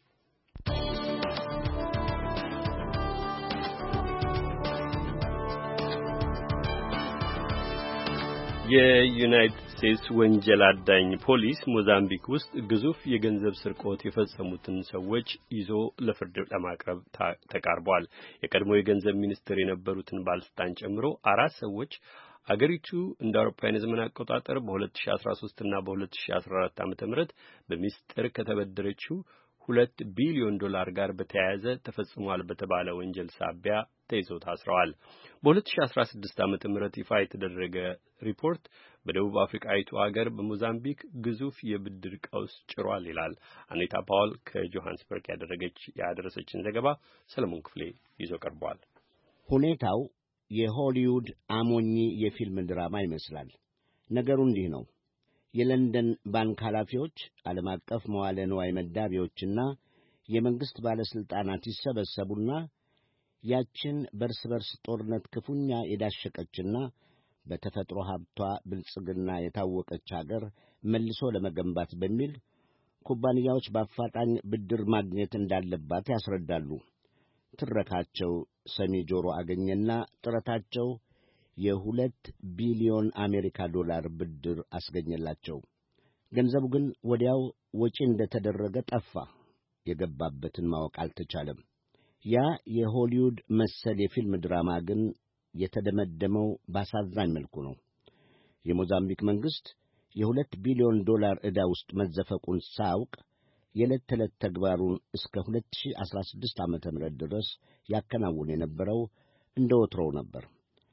የዩናይትድ ስቴትስ ወንጀል አዳኝ ፖሊስ ሞዛምቢክ ውስጥ ግዙፍ የገንዘብ ስርቆት የፈጸሙትን ሰዎች ይዞ ለፍርድ ለማቅረብ ተቃርቧል። የቀድሞ የገንዘብ ሚኒስትር የነበሩትን ባለስልጣን ጨምሮ 4 ሰዎች አገሪቱ እንደ አውሮፓውያን ዘመን አቆጣጠር በ2013 እና በ2014 ዓ.ም በሚስጥር ከተበደረችው $2 ቢሊዮን ጋር በተያያዘ ተፈጽሟል በተባለ ወንጀል ሳቢያ ተይዘው ታስረዋል። በ2016 ዓ.ም ይፋ የተደረገ ሪፖርት በደቡብ አፍሪካዊቱ ሀገር በሞዛምቢክ ግዙፍ የብድር ቀውስ ጭሯል ይላል። አኒታ ፓውል ከጆሃንስበርግ ያደረሰችን ዘገባ ሰለሞን ክፍሌ ይዞ ቀርቧል። ሁኔታው የሆሊውድ አሞኚ የፊልም ድራማ ይመስላል። ነገሩ እንዲህ ነው። የለንደን ባንክ ኃላፊዎች፣ ዓለም አቀፍ መዋለ ንዋይ መዳቢዎችና የመንግሥት ባለሥልጣናት ይሰበሰቡና ያችን በርስ በርስ ጦርነት ክፉኛ የዳሸቀችና በተፈጥሮ ሀብቷ ብልጽግና የታወቀች አገር መልሶ ለመገንባት በሚል ኩባንያዎች በአፋጣኝ ብድር ማግኘት እንዳለባት ያስረዳሉ። ትረካቸው ሰሚ ጆሮ አገኘና ጥረታቸው $2 ቢሊዮን ብድር አስገኘላቸው። ገንዘቡ ግን ወዲያው ወጪ እንደተደረገ ጠፋ። የገባበትን ማወቅ አልተቻለም። ያ የሆሊውድ መሰል የፊልም ድራማ ግን የተደመደመው ባሳዛኝ መልኩ ነው። የሞዛምቢክ መንግሥት $2 ቢሊዮን ዕዳ ውስጥ መዘፈቁን ሳያውቅ የዕለት ተዕለት ተግባሩን እስከ 2016 ዓ.ም ድረስ ያከናውን የነበረው እንደ ወትሮው ነበር።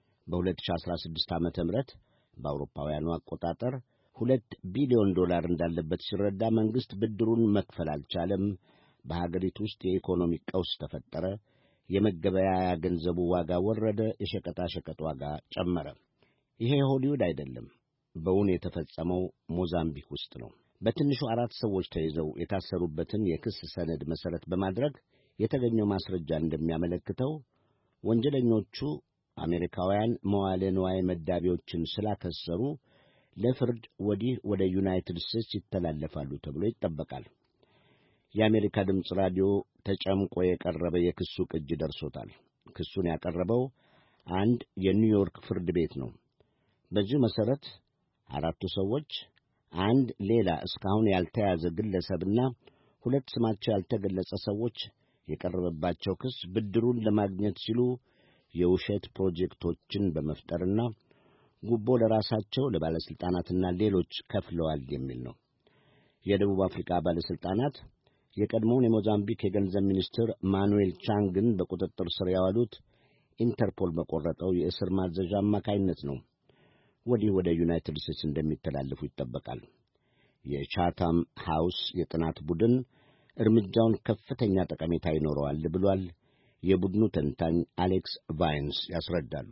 በ2016 ዓ.ም በአውሮፓውያኑ አቆጣጠር $2 ቢሊዮን እንዳለበት ሲረዳ መንግሥት ብድሩን መክፈል አልቻለም። በሀገሪቱ ውስጥ የኢኮኖሚ ቀውስ ተፈጠረ። የመገበያያ ገንዘቡ ዋጋ ወረደ። የሸቀጣሸቀጥ ዋጋ ጨመረ። ይሄ ሆሊውድ አይደለም። በእውን የተፈጸመው ሞዛምቢክ ውስጥ ነው። በትንሹ 4 ሰዎች ተይዘው የታሰሩበትን የክስ ሰነድ መሠረት በማድረግ የተገኘው ማስረጃ እንደሚያመለክተው ወንጀለኞቹ አሜሪካውያን መዋለ ንዋይ መዳቢዎችን ስላከሰሩ ለፍርድ ወዲህ ወደ ዩናይትድ ስቴትስ ይተላለፋሉ ተብሎ ይጠበቃል። የአሜሪካ ድምፅ ራዲዮ ተጨምቆ የቀረበ የክሱ ቅጂ ደርሶታል። ክሱን ያቀረበው አንድ የኒውዮርክ ፍርድ ቤት ነው። በዚሁ መሠረት 4 ሰዎች፣ አንድ ሌላ እስካሁን ያልተያዘ ግለሰብና 2 ስማቸው ያልተገለጸ ሰዎች የቀረበባቸው ክስ ብድሩን ለማግኘት ሲሉ የውሸት ፕሮጀክቶችን በመፍጠርና ጉቦ ለራሳቸው ለባለሥልጣናትና ሌሎች ከፍለዋል የሚል ነው። የደቡብ አፍሪካ ባለሥልጣናት የቀድሞውን የሞዛምቢክ የገንዘብ ሚኒስትር ማኑኤል ቻንግን በቁጥጥር ስር ያዋሉት ኢንተርፖል በቆረጠው የእስር ማዘዣ አማካይነት ነው። ወዲህ ወደ ዩናይትድ ስቴትስ እንደሚተላለፉ ይጠበቃል። የቻታም ሃውስ የጥናት ቡድን እርምጃውን ከፍተኛ ጠቀሜታ ይኖረዋል ብሏል። የቡድኑ ተንታኝ አሌክስ ቫይንስ ያስረዳሉ።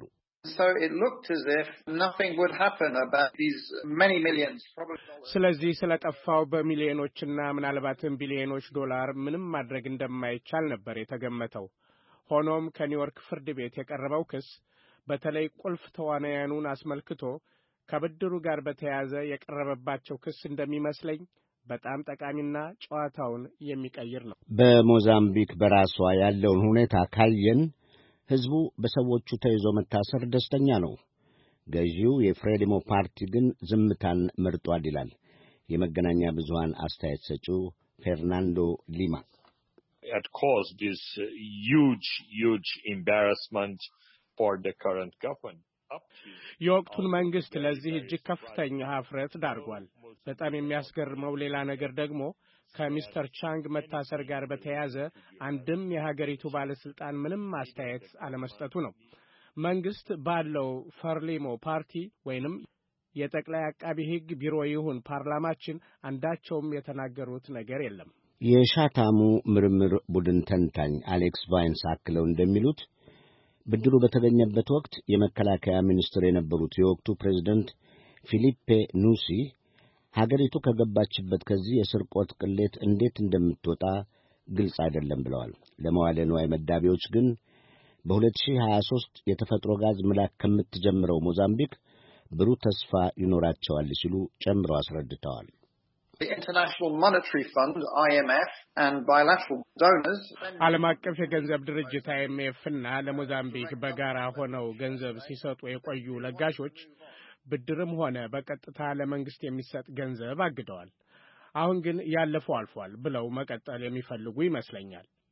ስለዚህ ስለጠፋው በሚሊዮኖችና ምናልባትም ቢሊዮኖች $፣ ምንም ማድረግ እንደማይቻል ነበር የተገመተው። ሆኖም ከኒውዮርክ ፍርድ ቤት የቀረበው ክስ በተለይ ቁልፍ ተዋናያኑን አስመልክቶ ከብድሩ ጋር በተያያዘ የቀረበባቸው ክስ እንደሚመስለኝ በጣም ጠቃሚና ጨዋታውን የሚቀይር ነው። በሞዛምቢክ በራሷ ያለውን ሁኔታ ካየን ሕዝቡ በሰዎቹ ተይዞ መታሰር ደስተኛ ነው። ገዢው የፍሬሊሞ ፓርቲ ግን ዝምታን መርጧል ይላል የመገናኛ ብዙሃን አስተያየት ሰጪው ፌርናንዶ ሊማ። It caused this huge embarrassment for the current government. የወቅቱን መንግስት ለዚህ እጅግ ከፍተኛ ኀፍረት ዳርጓል። በጣም የሚያስገርመው ሌላ ነገር ደግሞ ከሚስተር ቻንግ መታሰር ጋር በተያያዘ አንድም የሀገሪቱ ባለስልጣን ምንም አስተያየት አለመስጠቱ ነው። መንግስት ባለው ፍሬሊሞ ፓርቲ ወይንም የጠቅላይ አቃቢ ሕግ ቢሮ ይሁን ፓርላማችን አንዳቸውም የተናገሩት ነገር የለም። የሻታሙ ምርምር ቡድን ተንታኝ አሌክስ ቫይንስ አክለው እንደሚሉት ብድሩ በተገኘበት ወቅት የመከላከያ ሚኒስትር የነበሩት የወቅቱ ፕሬዝደንት ፊሊፔ ኑሲ ሀገሪቱ ከገባችበት ከዚህ የስርቆት ቅሌት እንዴት እንደምትወጣ ግልጽ አይደለም ብለዋል። ለመዋለ ንዋይ መዳቢዎች ግን በ2023 የተፈጥሮ ጋዝ መላክ ከምትጀምረው ሞዛምቢክ ብሩህ ተስፋ ይኖራቸዋል ሲሉ ጨምረው አስረድተዋል። The International Monetary Fund (IMF) and bilateral donors ዓለም አቀፍ የገንዘብ ድርጅት IMF እና ለሞዛምቢክ በጋራ ሆነው ገንዘብ ሲሰጡ የቆዩ ለጋሾች ብድርም ሆነ በቀጥታ ለመንግስት የሚሰጥ ገንዘብ አግደዋል። አሁን ግን ያለፈው አልፏል ብለው መቀጠል የሚፈልጉ ይመስለኛል።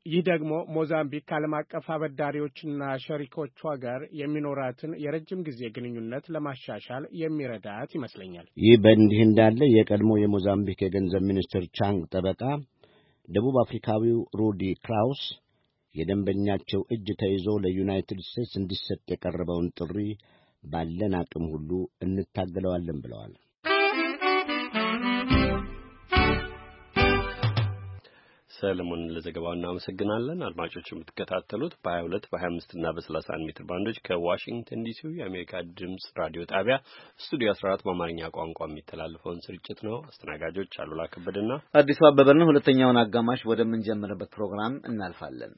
ይህ ደግሞ ሞዛምቢክ ከዓለም አቀፍ አበዳሪዎችና ሸሪኮቿ ጋር የሚኖራትን የረጅም ጊዜ ግንኙነት ለማሻሻል የሚረዳት ይመስለኛል። ይህ በእንዲህ እንዳለ የቀድሞ የሞዛምቢክ የገንዘብ ሚኒስትር ቻንግ ጠበቃ ደቡብ አፍሪካዊው ሩዲ ክራውስ የደንበኛቸው እጅ ተይዞ ለዩናይትድ ስቴትስ እንዲሰጥ የቀረበውን ጥሪ ባለን አቅም ሁሉ እንታገለዋለን ብለዋል። ሰለሞን ለዘገባው እናመሰግናለን። አድማጮች የምትከታተሉት በ22 በ25 እና በ31 ሜትር ባንዶች ከዋሽንግተን ዲሲ የአሜሪካ ድምጽ ራዲዮ ጣቢያ ስቱዲዮ 14 በአማርኛ ቋንቋ የሚተላለፈውን ስርጭት ነው። አስተናጋጆች አሉላ ከበደና አዲሱ አበበን። ሁለተኛውን አጋማሽ ወደምንጀምርበት ፕሮግራም እናልፋለን።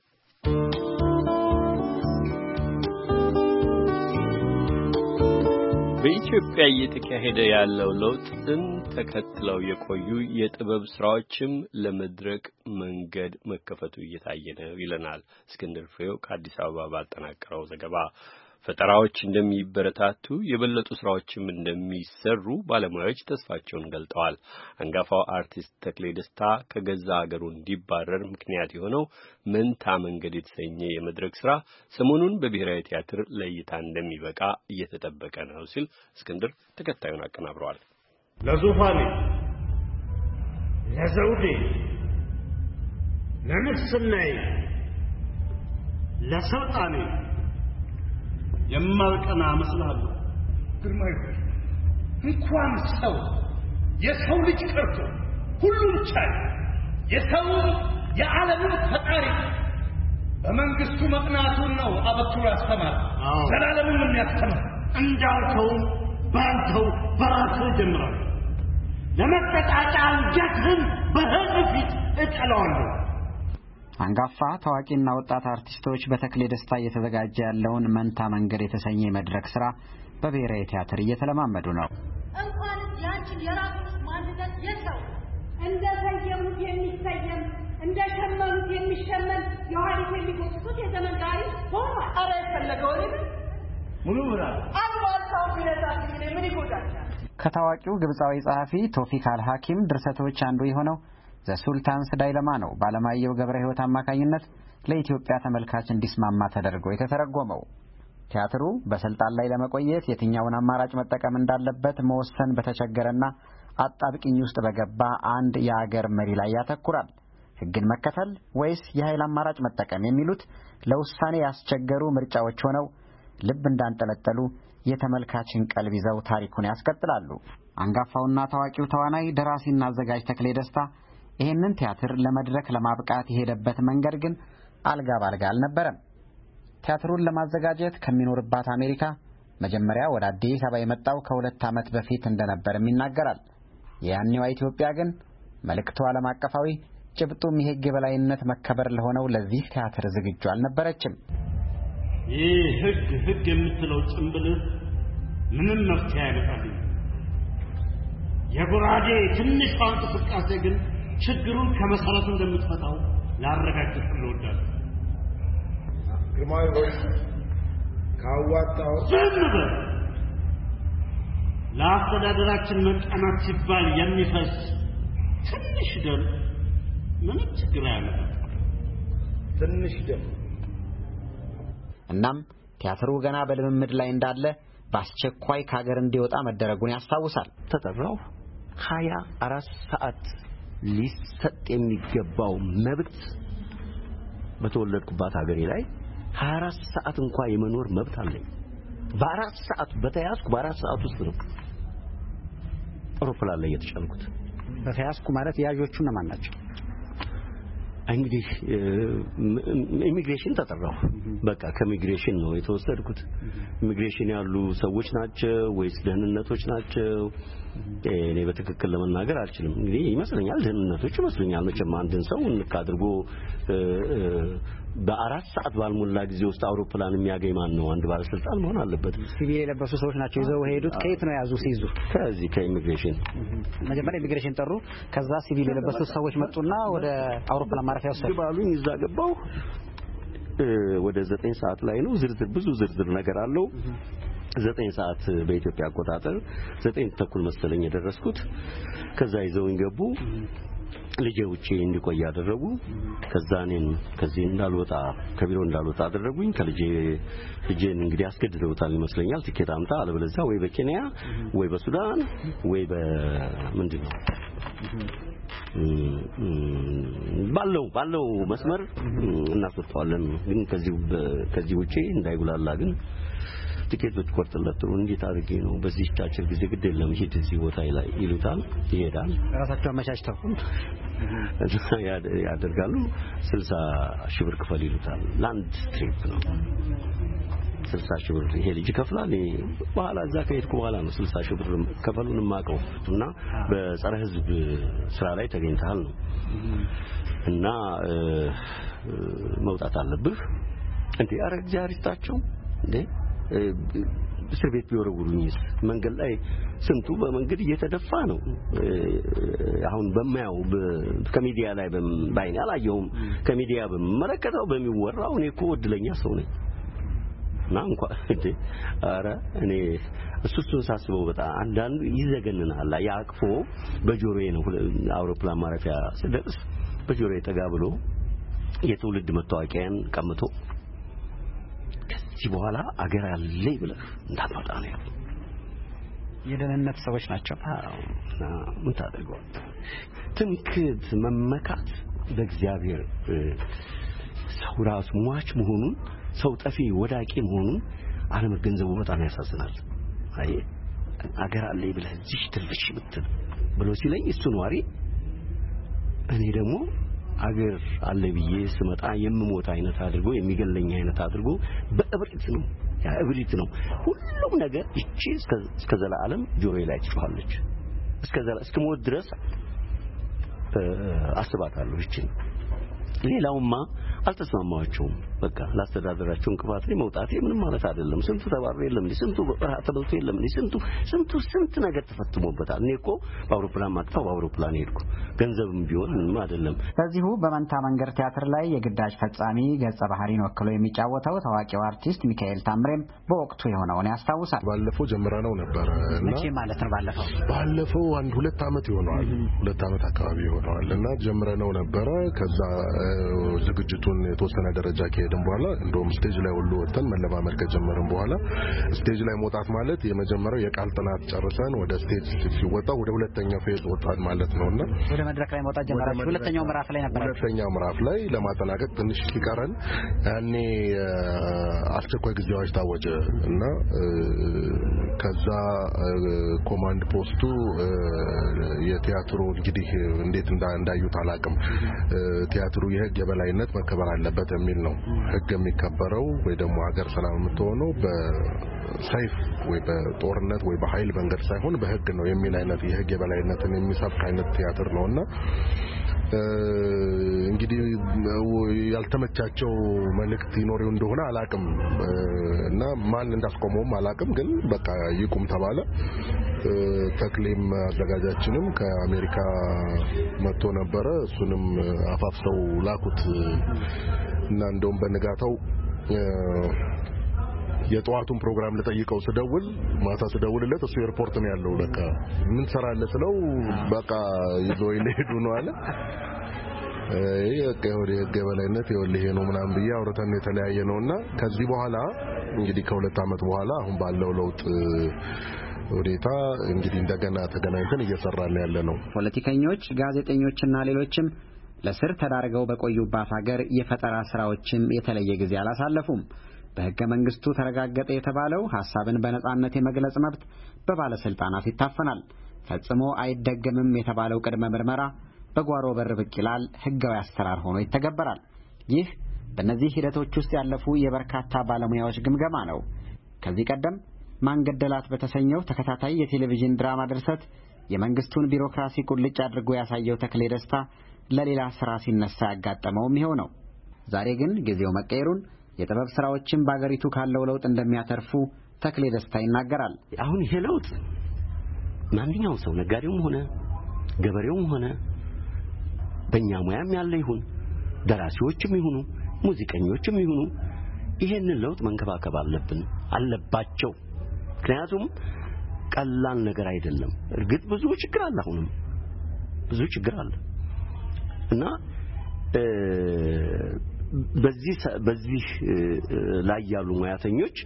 በኢትዮጵያ እየተካሄደ ያለው ለውጥን ተከትለው የቆዩ የጥበብ ስራዎችም ለመድረክ መንገድ መከፈቱ እየታየ ነው ይለናል እስክንድር ፍሬው ከአዲስ አበባ ባጠናቀረው ዘገባ። ፈጠራዎች እንደሚበረታቱ የበለጡ ስራዎችም እንደሚሰሩ ባለሙያዎች ተስፋቸውን ገልጠዋል። አንጋፋው አርቲስት ተክሌ ደስታ ከገዛ ሀገሩ እንዲባረር ምክንያት የሆነው መንታ መንገድ የተሰኘ የመድረክ ስራ ሰሞኑን በብሔራዊ ቲያትር ለእይታ እንደሚበቃ እየተጠበቀ ነው ሲል እስክንድር ተከታዩን አቀናብረዋል። ለዙፋኔ፣ ለዘውዴ፣ ለንግስናዬ፣ ለስልጣኔ የማልቀና መስላለሁ። ግርማይ ሆይ እንኳን ሰው የሰው ልጅ ቀርቶ ሁሉም ቻይ የሰው የዓለምን ፈጣሪ በመንግስቱ መቅናቱን ነው አበክሮ ያስተማር። ዘላለምን የሚያስተምር እንዳልከው ባንተው በራስህ ጀምራል። ለመጠጣጫ አንጀትህን በህዝብ ፊት እጠለዋለሁ። አንጋፋ ታዋቂና ወጣት አርቲስቶች በተክሌ ደስታ እየተዘጋጀ ያለውን መንታ መንገድ የተሰኘ መድረክ ስራ በብሔራዊ ቲያትር እየተለማመዱ ነው። እንኳንስ ያንቺን የራሱን ማንነት የሰው እንደ ሰየሙት የሚሰየም እንደ ሸመኑት የሚሸመን የኋሊት የሚጎትቱት የዘመን ጋሪ ሆኗል። አረ የፈለገው ሙሉ ብራል አልባልታው ቢለታት ምን ይጎዳል? ከታዋቂው ግብፃዊ ጸሐፊ ቶፊክ አልሐኪም ድርሰቶች አንዱ የሆነው ዘሱልታንስ ዳይለማ ነው ባለማየሁ ገብረ ሕይወት አማካኝነት ለኢትዮጵያ ተመልካች እንዲስማማ ተደርጎ የተተረጎመው። ቲያትሩ በስልጣን ላይ ለመቆየት የትኛውን አማራጭ መጠቀም እንዳለበት መወሰን በተቸገረና አጣብቂኝ ውስጥ በገባ አንድ የአገር መሪ ላይ ያተኩራል። ሕግን መከተል ወይስ የኃይል አማራጭ መጠቀም የሚሉት ለውሳኔ ያስቸገሩ ምርጫዎች ሆነው ልብ እንዳንጠለጠሉ የተመልካችን ቀልብ ይዘው ታሪኩን ያስቀጥላሉ። አንጋፋውና ታዋቂው ተዋናይ ደራሲና አዘጋጅ ተክሌ ደስታ ይህንን ቲያትር ለመድረክ ለማብቃት የሄደበት መንገድ ግን አልጋ ባልጋ አልነበረም። ቲያትሩን ለማዘጋጀት ከሚኖርባት አሜሪካ መጀመሪያ ወደ አዲስ አበባ የመጣው ከ2 ዓመት በፊት እንደነበርም ይናገራል። የያኔዋ ኢትዮጵያ ግን መልእክቱ ዓለም አቀፋዊ፣ ጭብጡም የሕግ የበላይነት መከበር ለሆነው ለዚህ ቲያትር ዝግጁ አልነበረችም። ይህ ሕግ የምትለው ጭምብልህ ምንም መፍትሄ አይመጣልኝም። የጉራዴ ትንሽ እንቅስቃሴ ግን ችግሩን ከመሰረቱ እንደምትፈታው ላረጋግጥ እወዳለሁ። ግርማዊ ሆይ ካዋጣው ዝም በል። ለአስተዳደራችን መቀናት ሲባል የሚፈስ ትንሽ ደም ምንም ችግር አያመጣም። ትንሽ ደም። እናም ቲያትሩ ገና በልምምድ ላይ እንዳለ በአስቸኳይ ከሀገር እንዲወጣ መደረጉን ያስታውሳል። ተጠራው 24 ሰዓት ሊሰጥ የሚገባው መብት በተወለድኩባት ሀገሬ ላይ 24 ሰዓት እንኳን የመኖር መብት አለኝ። በ4 ሰዓት በተያዝኩ በ4 ሰዓት ውስጥ ነው አውሮፕላን ላይ የተጫንኩት። በተያዝኩ ማለት ያዦቹ እነማን ናቸው? እንግዲህ ኢሚግሬሽን ተጠራው። በቃ ከኢሚግሬሽን ነው የተወሰድኩት። ኢሚግሬሽን ያሉ ሰዎች ናቸው ወይስ ደህንነቶች ናቸው? እኔ በትክክል ለመናገር አልችልም። እንግዲህ ይመስለኛል ደህንነቶች ይመስለኛል። መቼም አንድን ሰው እንካ አድርጎ በ4 ሰዓት ባልሞላ ጊዜ ውስጥ አውሮፕላን የሚያገኝ ማን ነው? አንድ ባለስልጣን መሆን አለበት። ሲቪል የለበሱ ሰዎች ናቸው ይዘው ሄዱት። ከየት ነው ያዙ? ሲይዙ ከዚህ ከኢሚግሬሽን መጀመሪያ ኢሚግሬሽን ጠሩ። ከዛ ሲቪል የለበሱ ሰዎች መጡና ወደ አውሮፕላን ማረፊያ ወሰዱ ባሉኝ። እዛ ገባው። ወደ 9 ሰዓት ላይ ነው። ብዙ ዝርዝር ነገር አለው። 9 ሰዓት በኢትዮጵያ አቆጣጠር 9 ተኩል መሰለኝ የደረስኩት። ከዛ ይዘውኝ ገቡ። ልጄ ውጪ እንዲቆይ ያደረጉ ከዛ እኔን ከዚህ እንዳልወጣ ከቢሮ እንዳልወጣ አደረጉኝ ልጄን እንግዲህ አስገድደውታል ይመስለኛል ቲኬት አምጣ አለበለዚያ ወይ በኬንያ ወይ በሱዳን ወይ በምንድነው ባለው መስመር እናስወጣዋለን ግን ከዚህ ውጪ እንዳይጉላላ ግን ቲኬቶች ቆርጥለት ጥሩ እንዴት አድርጌ ነው በዚህ ቻችር ጊዜ ግድ የለም ሂድ እዚህ ቦታ ላይ ይሉታል ይሄዳል ራሳቸው አመቻችተው ያደርጋሉ 60 ሺህ ብር ክፈል ይሉታል ላንድ ትሪፕ ነው 60 ሺህ ብር ይሄ ልጅ ከፍላል በኋላ እዛ ከሄድኩ በኋላ ነው 60 ሺህ ብር ከፈሉን ማቀው እና በጸረ ህዝብ ስራ ላይ ተገኝተሃል ነው እና መውጣት አለብህ እንዴ አረ እግዚአብሔርታቸው እንዴ እስር ቤት ቢወረውሩኝስ መንገድ ላይ ስንቱ በመንገድ እየተደፋ ነው አሁን በማያው ከሚዲያ ላይ ባይኔ አላየሁም ከሚዲያ በመመለከተው በሚወራው እኔ እኮ እድለኛ ሰው ነኝ እና እንኳን አረ እኔ እሱን ሳስበው በጣም አንዳንዱ ይዘገንናል ያቅፎ በጆሮዬ ነው አውሮፕላን ማረፊያ ስደርስ በጆሮዬ ጠጋ ብሎ የትውልድ መታወቂያን ቀምቶ ከዚህ በኋላ አገር አለኝ ብለህ እንዳትወጣ ነው ያለው የደህንነት ሰዎች ናቸው ምን ታደርገው ትምክህት መመካት በእግዚአብሔር ሰው ራሱ ሟች መሆኑን ሰው ጠፊ ወዳቂ መሆኑን አለመገንዘቡ በጣም ያሳዝናል አይ አገር አለኝ ብለህ እዚህ ትልፍሽ ብትል ብሎ ሲለኝ እሱ ነዋሪ እኔ ደግሞ አገር አለ ብዬ ስመጣ የምሞት አይነት አድርጎ የሚገለኝ አይነት አድርጎ በእብሪት ነው ያ እብሪት ነው ሁሉም ነገር እቺ እስከ ዘላለም ጆሮዬ ላይ ትጮኻለች እስከ ሞት ድረስ አስባታለሁ እቺ ሌላውማ አልተስማማቸውም በቃ ላስተዳደራቸው እንቅፋት ላይ መውጣቴ ምንም ማለት አይደለም ስንቱ ተባረረ የለም ስንቱ ተበልቶ የለም ስንቱ ነገር ተፈትሞበታል እኔ እኮ በአውሮፕላን ማጥፋው በአውሮፕላን ሄድኩ ገንዘብም ቢሆን ምንም አይደለም በዚሁ በመንታ መንገድ ቲያትር ላይ የግዳጅ ፈጻሚ ገጸ ባህሪን ወክሎ የሚጫወተው ታዋቂው አርቲስት ሚካኤል ታምሬም በወቅቱ የሆነውን ያስታውሳል ባለፈው ጀምረነው ነበር እና መቼ ማለት ነው ባለፈው አንድ 2 ዓመት ይሆነዋል 2 ዓመት አካባቢ ይሆነዋል እና ጀምረነው ነበር ከዛ ዝግጅቱን የተወሰነ ደረጃ ከሄድን በኋላ እንደውም ስቴጅ ላይ ሁሉ ወጥተን መለማመድ ከጀመርን በኋላ ስቴጅ ላይ መውጣት ማለት የመጀመሪያው የቃል ጥናት ጨርሰን ወደ ስቴጅ ሲወጣ ወደ ሁለተኛው ፌዝ ወጣን ማለት ነውና ወደ መድረክ ላይ መውጣት ጀመራችሁ ሁለተኛው ምዕራፍ ላይ ነበር ሁለተኛው ምዕራፍ ላይ ለማጠናቀቅ ትንሽ ሲቀረን ያኔ አስቸኳይ ጊዜ አዋጅ ታወጀ እና ከዛ ኮማንድ ፖስቱ የቲያትሩ እንግዲህ እንዴት እንዳዩት አላቅም ቲያትሩ የህግ የበላይነት መከበር አለበት የሚል ነው ህግ የሚከበረው ወይ ደግሞ ሀገር ሰላም የምትሆነው በሰይፍ ወይ በጦርነት ወይ በኃይል መንገድ ሳይሆን በህግ ነው የሚል አይነት የህግ የበላይነትን የሚሰብክ አይነት ቲያትር ነውና እንግዲህ ያልተመቻቸው መልእክት ይኖረው እንደሆነ አላቅም እና ማን እንዳስቆመውም አላቅም ግን በቃ ይቁም ተባለ ተክሌም አዘጋጃችንም ከአሜሪካ መጥቶ ነበር እሱንም አፋፍሰው ላኩት እና እንደውም በነጋታው የጧቱን ፕሮግራም ለጠይቀው ስደውል ማታ ስደውልለት እሱ ኤርፖርት ነው ያለው ለካ ምን ሰራለህ ስለው በቃ ይዞይ ሊሄዱ ነው አለ የገበላይነት ይወልህ ነው ምናምን ብዬ አውርተን የተለያየ ነውና ከዚህ በኋላ እንግዲህ ከ2 ዓመት በኋላ አሁን ባለው ለውጥ ወዴታ እንግዲህ እንደገና ተገናኝተን እየሰራን ያለ ነው ፖለቲከኞች ጋዜጠኞችና ሌሎችም ለስር ተዳርገው በቆዩባት ሀገር የፈጠራ ስራዎችን የተለየ ጊዜ አላሳለፉም በህገ መንግስቱ ተረጋገጠ የተባለው ሐሳብን በነጻነት የመግለጽ መብት በባለስልጣናት ይታፈናል ፈጽሞ አይደገምም የተባለው ቅድመ ምርመራ በጓሮ በር ብቅ ይላል ህጋዊ አሰራር ሆኖ ይተገበራል ይህ በእነዚህ ሂደቶች ውስጥ ያለፉ የበርካታ ባለሙያዎች ግምገማ ነው ከዚህ ቀደም ማንገደላት በተሰኘው ተከታታይ የቴሌቪዥን ድራማ ድርሰት የመንግስቱን ቢሮክራሲ ቁልጭ አድርጎ ያሳየው ተክሌ ደስታ ለሌላ ስራ ሲነሳ ያጋጠመውም ይሄው ነው ዛሬ ግን ጊዜው መቀየሩን የጥበብ ስራዎችን በአገሪቱ ካለው ለውጥ እንደሚያተርፉ ተክሌ ደስታ ይናገራል አሁን ይሄ ለውጥ ማንኛውም ሰው ነጋዴውም ሆነ ገበሬውም ሆነ በእኛ ሙያም ያለ ይሁን ደራሲዎችም ይሁኑ ሙዚቀኞችም ይሁኑ ይሄንን ለውጥ መንከባከብ አለባቸው ምክንያቱም ቀላል ነገር አይደለም እርግጥ ብዙ ችግር አለ አሁንም ብዙ ችግር አለ እና በዚህ ላይ ያሉ ሙያተኞች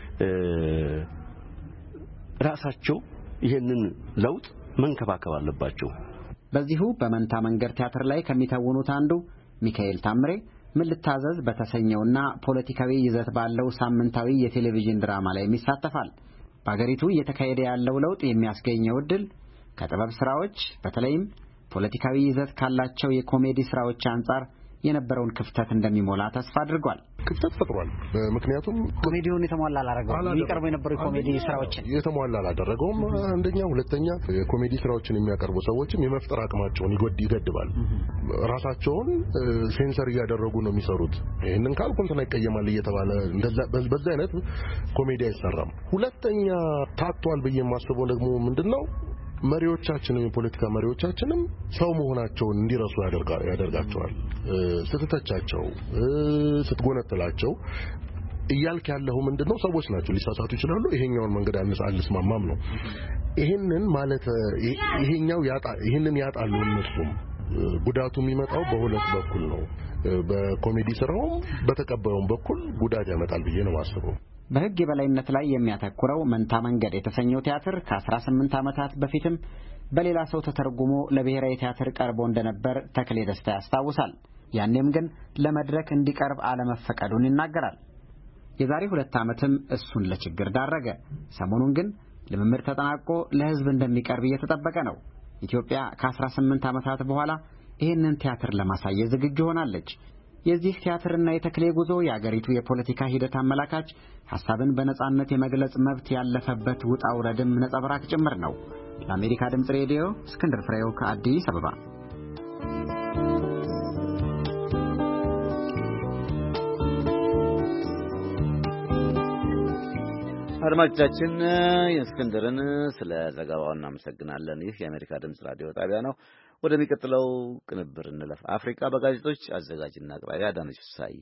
ራሳቸው ይሄንን ለውጥ መንከባከብ አለባቸው። በዚሁ በመንታ መንገድ ቲያትር ላይ ከሚተውኑት አንዱ ሚካኤል ታምሬ ምን ልታዘዝ በተሰኘውና ፖለቲካዊ ይዘት ባለው ሳምንታዊ የቴሌቪዥን ድራማ ላይ ይሳተፋል። በአገሪቱ እየተካሄደ ያለው ለውጥ የሚያስገኘው ዕድል ከጥበብ ስራዎች በተለይም ፖለቲካዊ ይዘት ካላቸው የኮሜዲ ስራዎች አንጻር የነበረውን ክፍተት እንደሚሞላ ተስፋ አድርጓል። ክፍተት ፈጥሯል። ምክንያቱም ኮሜዲውን የተሟላ አላደረገውም። የሚቀርቡ የነበሩ የኮሜዲ ስራዎችን የተሟላ አላደረገውም። አንደኛ፣ ሁለተኛ የኮሜዲ ስራዎችን የሚያቀርቡ ሰዎችም የመፍጠር አቅማቸውን ይገድባል። ራሳቸውን ሴንሰር እያደረጉ ነው የሚሰሩት። ይሄንን ካልኩ እንትና ይቀየማል እየተባለ በዛ አይነት ኮሜዲ አይሰራም። ሁለተኛ ታጥቷል ብዬ የማስበው ደግሞ ምንድነው መሪዎቻችንም የፖለቲካ መሪዎቻችንም ሰው መሆናቸውን እንዲረሱ ያደርጋቸዋል። ስትተቻቸው ስትጎነጥላቸው እያልክ ያለው ምንድነው ሰዎች ናቸው፣ ሊሳሳቱ ይችላሉ። ይሄኛውን መንገድ አልስማማም ነው። ይሄንን ማለት ይሄንን ያጣሉ እነሱም። ጉዳቱ የሚመጣው በሁለት በኩል ነው። በኮሜዲ ስራውም በተቀባዩም በኩል ጉዳት ያመጣል ብዬ ነው የማስበው። በሕግ የበላይነት ላይ የሚያተኩረው መንታ መንገድ የተሰኘው ቲያትር ከ18 ዓመታት በፊትም በሌላ ሰው ተተርጉሞ ለብሔራዊ ቲያትር ቀርቦ እንደነበር ተክሌ ደስታ ያስታውሳል። ያኔም ግን ለመድረክ እንዲቀርብ አለመፈቀዱን ይናገራል። የዛሬ 2 ዓመትም እሱን ለችግር ዳረገ። ሰሞኑን ግን ልምምድ ተጠናቆ ለሕዝብ እንደሚቀርብ እየተጠበቀ ነው። ኢትዮጵያ ከ18 ዓመታት በኋላ ይህንን ቲያትር ለማሳየት ዝግጁ ሆናለች። የዚህ ቲያትርና የተክሌ ጉዞ የአገሪቱ የፖለቲካ ሂደት አመላካች፣ ሐሳብን በነጻነት የመግለጽ መብት ያለፈበት ውጣ ውረድም ነጸብራቅ ጭምር ነው። ለአሜሪካ ድምፅ ሬዲዮ እስክንድር ፍሬው ከአዲስ አበባ። አድማጮቻችን እስክንድርን ስለ ዘገባው እናመሰግናለን። ይህ የአሜሪካ ድምፅ ራዲዮ ጣቢያ ነው። ወደሚቀጥለው ቅንብር እንለፍ። አፍሪካ በጋዜጦች አዘጋጅና አቅራቢ አዳነች ፍስሐዬ።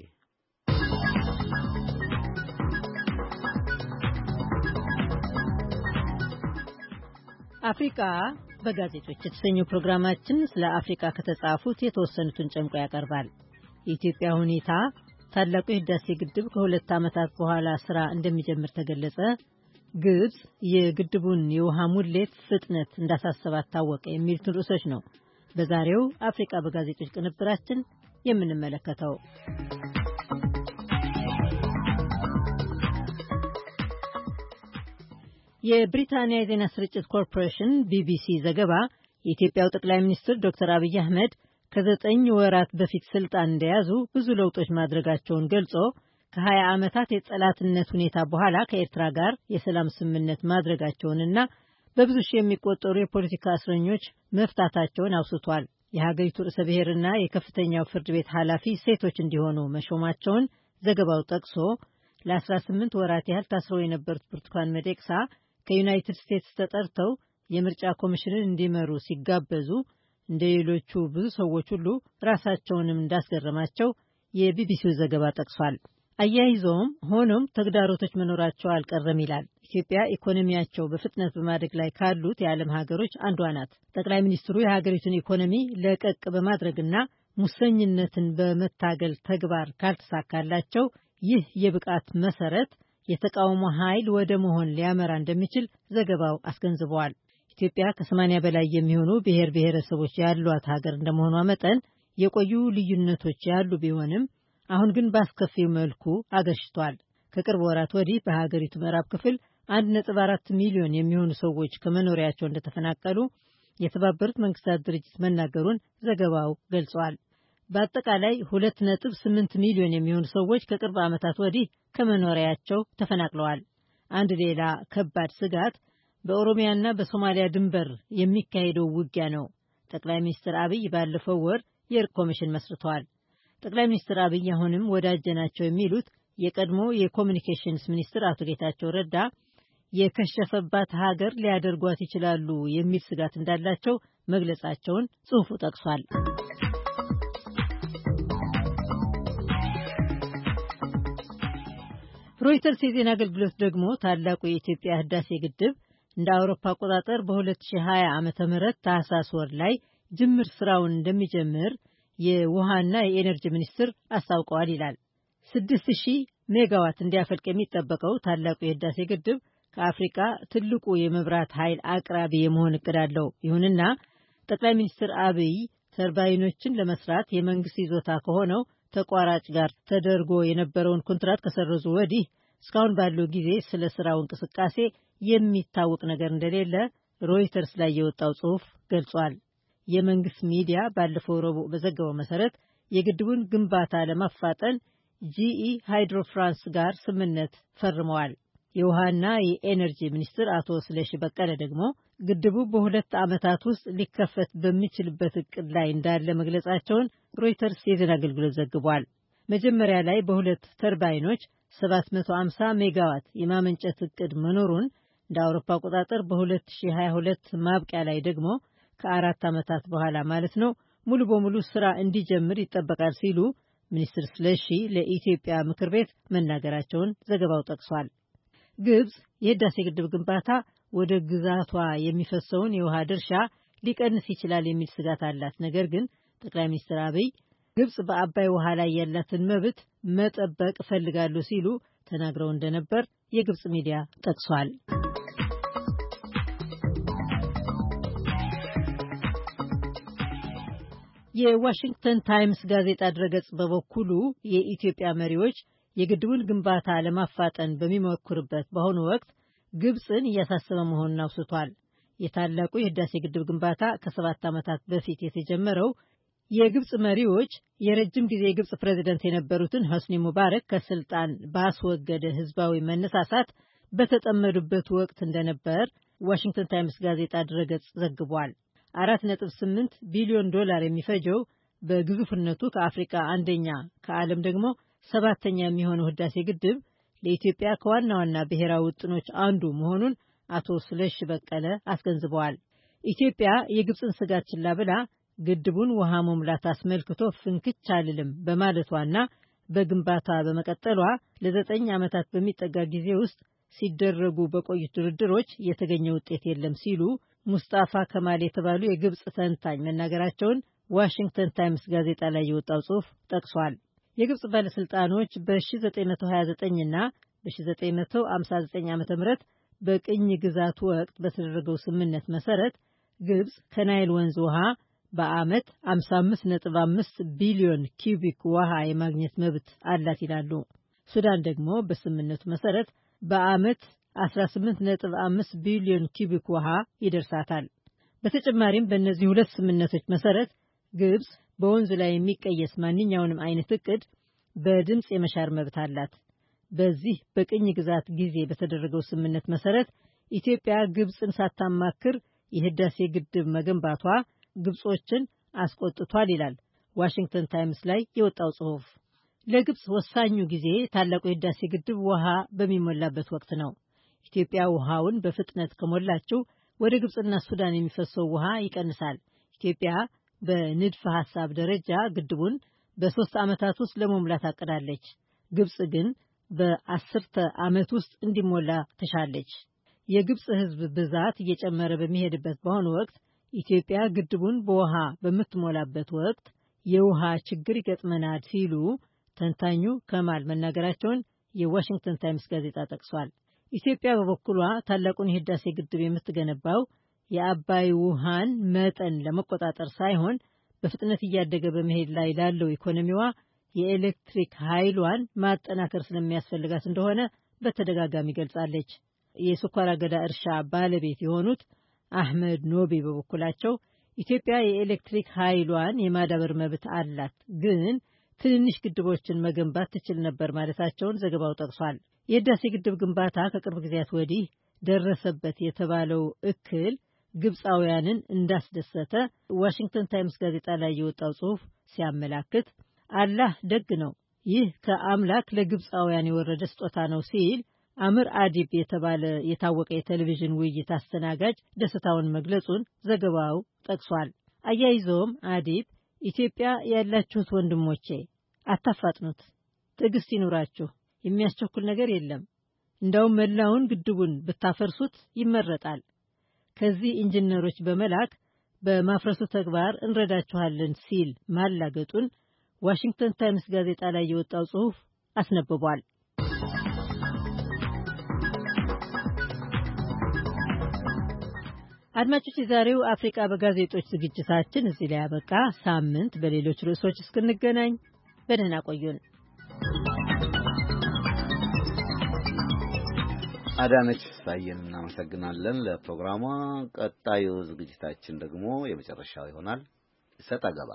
አፍሪካ በጋዜጦች የተሰኘው ፕሮግራማችን ስለ አፍሪካ ከተጻፉት የተወሰኑትን ጨምቆ ያቀርባል። የኢትዮጵያ ሁኔታ፣ ታላቁ የህዳሴ ግድብ ከ2 ዓመታት በኋላ ስራ እንደሚጀምር ተገለጸ፣ ግብጽ የግድቡን የውሃ ሙሌት ፍጥነት እንዳሳሰባት ታወቀ የሚሉትን ርዕሶች ነው በዛሬው አፍሪካ በጋዜጦች ቅንብራችን የምንመለከተው። የብሪታንያ የዜና ስርጭት ኮርፖሬሽን ቢቢሲ ዘገባ የኢትዮጵያው ጠቅላይ ሚኒስትር ዶክተር አብይ አህመድ ከ9 ወራት በፊት ስልጣን እንደያዙ ብዙ ለውጦች ማድረጋቸውን ገልጾ ከ20 ዓመታት የጠላትነት ሁኔታ በኋላ ከኤርትራ ጋር የሰላም ስምምነት ማድረጋቸውንና በብዙ ሺህ የሚቆጠሩ የፖለቲካ እስረኞች መፍታታቸውን አውስቷል። የሀገሪቱ ርዕሰ ብሔርና የከፍተኛው ፍርድ ቤት ኃላፊ ሴቶች እንዲሆኑ መሾማቸውን ዘገባው ጠቅሶ ለ18 ወራት ያህል ታስረው የነበሩት ብርቱካን ሚደቅሳ ከዩናይትድ ስቴትስ ተጠርተው የምርጫ ኮሚሽንን እንዲመሩ ሲጋበዙ እንደ ሌሎቹ ብዙ ሰዎች ሁሉ ራሳቸውንም እንዳስገረማቸው የቢቢሲው ዘገባ ጠቅሷል። አያይዘውም ሆኖም ተግዳሮቶች መኖራቸው አልቀረም ይላል። ኢትዮጵያ ኢኮኖሚያቸው በፍጥነት በማደግ ላይ ካሉት የዓለም ሀገሮች አንዷ ናት። ጠቅላይ ሚኒስትሩ የሀገሪቱን ኢኮኖሚ ለቀቅ በማድረግና ሙሰኝነትን በመታገል ተግባር ካልተሳካላቸው ይህ የብቃት መሰረት የተቃውሞ ኃይል ወደ መሆን ሊያመራ እንደሚችል ዘገባው አስገንዝበዋል። ኢትዮጵያ ከ80 በላይ የሚሆኑ ብሔር ብሔረሰቦች ያሏት ሀገር እንደመሆኗ መጠን የቆዩ ልዩነቶች ያሉ ቢሆንም አሁን ግን በአስከፊው መልኩ አገርሽቷል። ከቅርብ ወራት ወዲህ በሀገሪቱ ምዕራብ ክፍል 1.4 ሚሊዮን የሚሆኑ ሰዎች ከመኖሪያቸው እንደተፈናቀሉ የተባበሩት መንግስታት ድርጅት መናገሩን ዘገባው ገልጿል። በአጠቃላይ 2.8 ሚሊዮን የሚሆኑ ሰዎች ከቅርብ ዓመታት ወዲህ ከመኖሪያቸው ተፈናቅለዋል። አንድ ሌላ ከባድ ስጋት በኦሮሚያና በሶማሊያ ድንበር የሚካሄደው ውጊያ ነው። ጠቅላይ ሚኒስትር አብይ ባለፈው ወር የእርቅ ኮሚሽን መስርተዋል። ጠቅላይ ሚኒስትር አብይ አሁንም ወዳጅ ናቸው የሚሉት የቀድሞ የኮሚኒኬሽንስ ሚኒስትር አቶ ጌታቸው ረዳ የከሸፈባት ሀገር ሊያደርጓት ይችላሉ የሚል ስጋት እንዳላቸው መግለጻቸውን ጽሑፉ ጠቅሷል። ሮይተርስ የዜና አገልግሎት ደግሞ ታላቁ የኢትዮጵያ ህዳሴ ግድብ እንደ አውሮፓ አቆጣጠር በ2020 ዓመተ ምህረት ታህሳስ ወር ላይ ጅምር ስራውን እንደሚጀምር የውሃና የኤነርጂ ሚኒስትር አስታውቀዋል ይላል። 6000 ሜጋዋት እንዲያፈልቅ የሚጠበቀው ታላቁ የህዳሴ ግድብ ከአፍሪካ ትልቁ የመብራት ኃይል አቅራቢ የመሆን እቅድ አለው። ይሁንና ጠቅላይ ሚኒስትር አብይ ተርባይኖችን ለመስራት የመንግስት ይዞታ ከሆነው ተቋራጭ ጋር ተደርጎ የነበረውን ኮንትራት ከሰረዙ ወዲህ እስካሁን ባለው ጊዜ ስለ ስራው እንቅስቃሴ የሚታወቅ ነገር እንደሌለ ሮይተርስ ላይ የወጣው ጽሑፍ ገልጿል። የመንግስት ሚዲያ ባለፈው ረቡዕ በዘገበው መሰረት የግድቡን ግንባታ ለማፋጠን ጂኢ ሃይድሮ ፍራንስ ጋር ስምምነት ፈርመዋል። የውሃና የኤነርጂ ሚኒስትር አቶ ስለሺ በቀለ ደግሞ ግድቡ በ2 ዓመታት ውስጥ ሊከፈት በሚችልበት እቅድ ላይ እንዳለ መግለጻቸውን ሮይተርስ የዜና አገልግሎት ዘግቧል። መጀመሪያ ላይ በሁለት ተርባይኖች 750 ሜጋዋት የማመንጨት እቅድ መኖሩን እንደ አውሮፓ አቆጣጠር በ2022 ማብቂያ ላይ ደግሞ ከ4 ዓመታት በኋላ ማለት ነው ሙሉ በሙሉ ስራ እንዲጀምር ይጠበቃል ሲሉ ሚኒስትር ስለሺ ለኢትዮጵያ ምክር ቤት መናገራቸውን ዘገባው ጠቅሷል። ግብጽ የህዳሴ ግድብ ግንባታ ወደ ግዛቷ የሚፈሰውን የውሃ ድርሻ ሊቀንስ ይችላል የሚል ስጋት አላት። ነገር ግን ጠቅላይ ሚኒስትር አብይ ግብጽ በአባይ ውሃ ላይ ያላትን መብት መጠበቅ እፈልጋለሁ ሲሉ ተናግረው እንደነበር የግብጽ ሚዲያ ጠቅሷል። የዋሽንግተን ታይምስ ጋዜጣ ድረገጽ በበኩሉ የኢትዮጵያ መሪዎች የግድቡን ግንባታ ለማፋጠን በሚሞክሩበት በአሁኑ ወቅት ግብጽን እያሳሰበ መሆኑን አውስቷል። የታላቁ የህዳሴ ግድብ ግንባታ ከ7 ዓመታት በፊት የተጀመረው የግብጽ መሪዎች የረጅም ጊዜ የግብጽ ፕሬዝደንት የነበሩትን ሆስኒ ሙባረክ ከስልጣን ባስወገደ ህዝባዊ መነሳሳት በተጠመዱበት ወቅት እንደነበር ዋሽንግተን ታይምስ ጋዜጣ ድረገጽ ዘግቧል። $4.8 ቢሊዮን የሚፈጀው በግዙፍነቱ ከአፍሪካ አንደኛ ከዓለም ደግሞ 7ኛ የሚሆነው ህዳሴ ግድብ ለኢትዮጵያ ከዋና ዋና ብሔራዊ ውጥኖች አንዱ መሆኑን አቶ ስለሺ በቀለ አስገንዝበዋል። ኢትዮጵያ የግብጽን ስጋት ችላ ብላ ግድቡን ውሃ መሙላት አስመልክቶ ፍንክች አልልም በማለቷና በግንባታ በመቀጠሏ ለ9 ዓመታት በሚጠጋ ጊዜ ውስጥ ሲደረጉ በቆዩት ድርድሮች የተገኘ ውጤት የለም ሲሉ ሙስጣፋ ከማል የተባሉ የግብጽ ተንታኝ መናገራቸውን ዋሽንግተን ታይምስ ጋዜጣ ላይ የወጣው ጽሑፍ ጠቅሷል። የግብጽ ባለስልጣኖች በ1929 እና በ1959 ዓ.ም በቅኝ ግዛት ወቅት በተደረገው ስምምነት መሰረት ግብጽ ከናይል ወንዝ ውሃ በዓመት 55.5 ቢሊዮን ኪዩቢክ ውሃ የማግኘት መብት አላት ይላሉ። ሱዳን ደግሞ በስምምነቱ መሰረት በዓመት 18.5 ቢሊዮን ኪዩቢክ ውሃ ይደርሳታል። በተጨማሪም በእነዚህ ሁለት ስምምነቶች መሰረት ግብጽ በወንዙ ላይ የሚቀየስ ማንኛውንም አይነት እቅድ በድምፅ የመሻር መብት አላት። በዚህ በቅኝ ግዛት ጊዜ በተደረገው ስምምነት መሰረት ኢትዮጵያ ግብጽን ሳታማክር የህዳሴ ግድብ መገንባቷ ግብጾችን አስቆጥቷል ይላል ዋሽንግተን ታይምስ ላይ የወጣው ጽሑፍ። ለግብጽ ወሳኙ ጊዜ ታላቁ የህዳሴ ግድብ ውሃ በሚሞላበት ወቅት ነው። ኢትዮጵያ ውሃውን በፍጥነት ከሞላችው ወደ ግብጽና ሱዳን የሚፈሰው ውሃ ይቀንሳል። ኢትዮጵያ በንድፈ ሐሳብ ደረጃ ግድቡን በ3 ዓመታት ውስጥ ለመሙላት አቅዳለች። ግብጽ ግን በ10 ዓመት ውስጥ እንዲሞላ ተሻለች። የግብጽ ህዝብ ብዛት እየጨመረ በሚሄድበት በአሁኑ ወቅት ኢትዮጵያ ግድቡን በውሃ በምትሞላበት ወቅት የውሃ ችግር ይገጥመናል ሲሉ ተንታኙ ከማል መናገራቸውን የዋሽንግተን ታይምስ ጋዜጣ ጠቅሷል። ኢትዮጵያ በበኩሏ ታላቁን የህዳሴ ግድብ የምትገነባው የአባይ ውሃን መጠን ለመቆጣጠር ሳይሆን በፍጥነት እያደገ በመሄድ ላይ ላለው ኢኮኖሚዋ የኤሌክትሪክ ኃይሏን ማጠናከር ስለሚያስፈልጋት እንደሆነ በተደጋጋሚ ገልጻለች። የስኳር አገዳ እርሻ ባለቤት የሆኑት አህመድ ኖቤ በበኩላቸው ኢትዮጵያ የኤሌክትሪክ ኃይሏን የማዳበር መብት አላት፣ ግን ትንንሽ ግድቦችን መገንባት ትችል ነበር ማለታቸውን ዘገባው ጠቅሷል። የህዳሴ ግድብ ግንባታ ከቅርብ ጊዜያት ወዲህ ደረሰበት የተባለው እክል ግብፃውያንን እንዳስደሰተ ዋሽንግተን ታይምስ ጋዜጣ ላይ የወጣው ጽሑፍ ሲያመላክት አላህ ደግ ነው፣ ይህ ከአምላክ ለግብፃውያን የወረደ ስጦታ ነው ሲል አምር አዲብ የተባለ የታወቀ የቴሌቪዥን ውይይት አስተናጋጅ ደስታውን መግለጹን ዘገባው ጠቅሷል። አያይዘውም አዲብ ኢትዮጵያ ያላችሁት ወንድሞቼ አታፋጥኑት፣ ትዕግስት ይኑራችሁ፣ የሚያስቸኩል ነገር የለም፣ እንዳውም መላውን ግድቡን ብታፈርሱት ይመረጣል። ከዚህ ኢንጂነሮች በመላክ በማፍረሱ ተግባር እንረዳችኋለን ሲል ማላገጡን ዋሽንግተን ታይምስ ጋዜጣ ላይ የወጣው ጽሑፍ አስነብቧል። አድማጮች፣ የዛሬው አፍሪካ በጋዜጦች ዝግጅታችን እዚህ ላይ ያበቃ። ሳምንት በሌሎች ርዕሶች እስክንገናኝ በደህና ቆዩን። አዳነች ሳየን እናመሰግናለን ለፕሮግራሟ። ቀጣዩ ዝግጅታችን ደግሞ የመጨረሻው ይሆናል። ሰጥ አገባ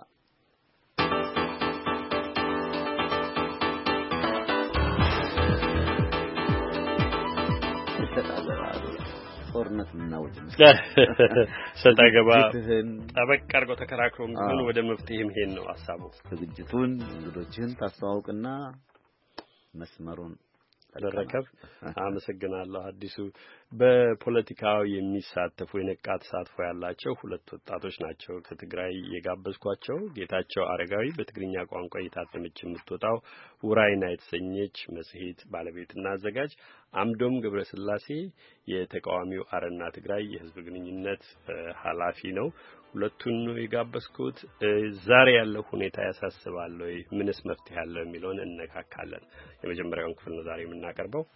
ጦርነት ምናወጅ ሰጥ አገባ ጠበቅ አድርጎ ተከራክሮ ምን ወደ መፍትሄ መሄድ ነው ሐሳቡ። ዝግጅቱን እንግዶችን ታስተዋውቅና መስመሩን ለረከብ። አመሰግናለሁ አዲሱ። በፖለቲካው የሚሳተፉ የነቃ ተሳትፎ ያላቸው ሁለት ወጣቶች ናቸው ከትግራይ የጋበዝኳቸው። ጌታቸው አረጋዊ በትግርኛ ቋንቋ የታተመች የምትወጣው ውራይና የተሰኘች መጽሔት ባለቤትና አዘጋጅ፣ አምዶም ገብረስላሴ የተቃዋሚው አረና ትግራይ የህዝብ ግንኙነት ኃላፊ ነው። ሁለቱን ነው የጋበዝኩት። ዛሬ ያለው ሁኔታ ያሳስባል ወይ? ምንስ መፍትሄ አለው የሚለውን እንነካካለን። የመጀመሪያውን ክፍል ነው ዛሬ የምናቀርበው።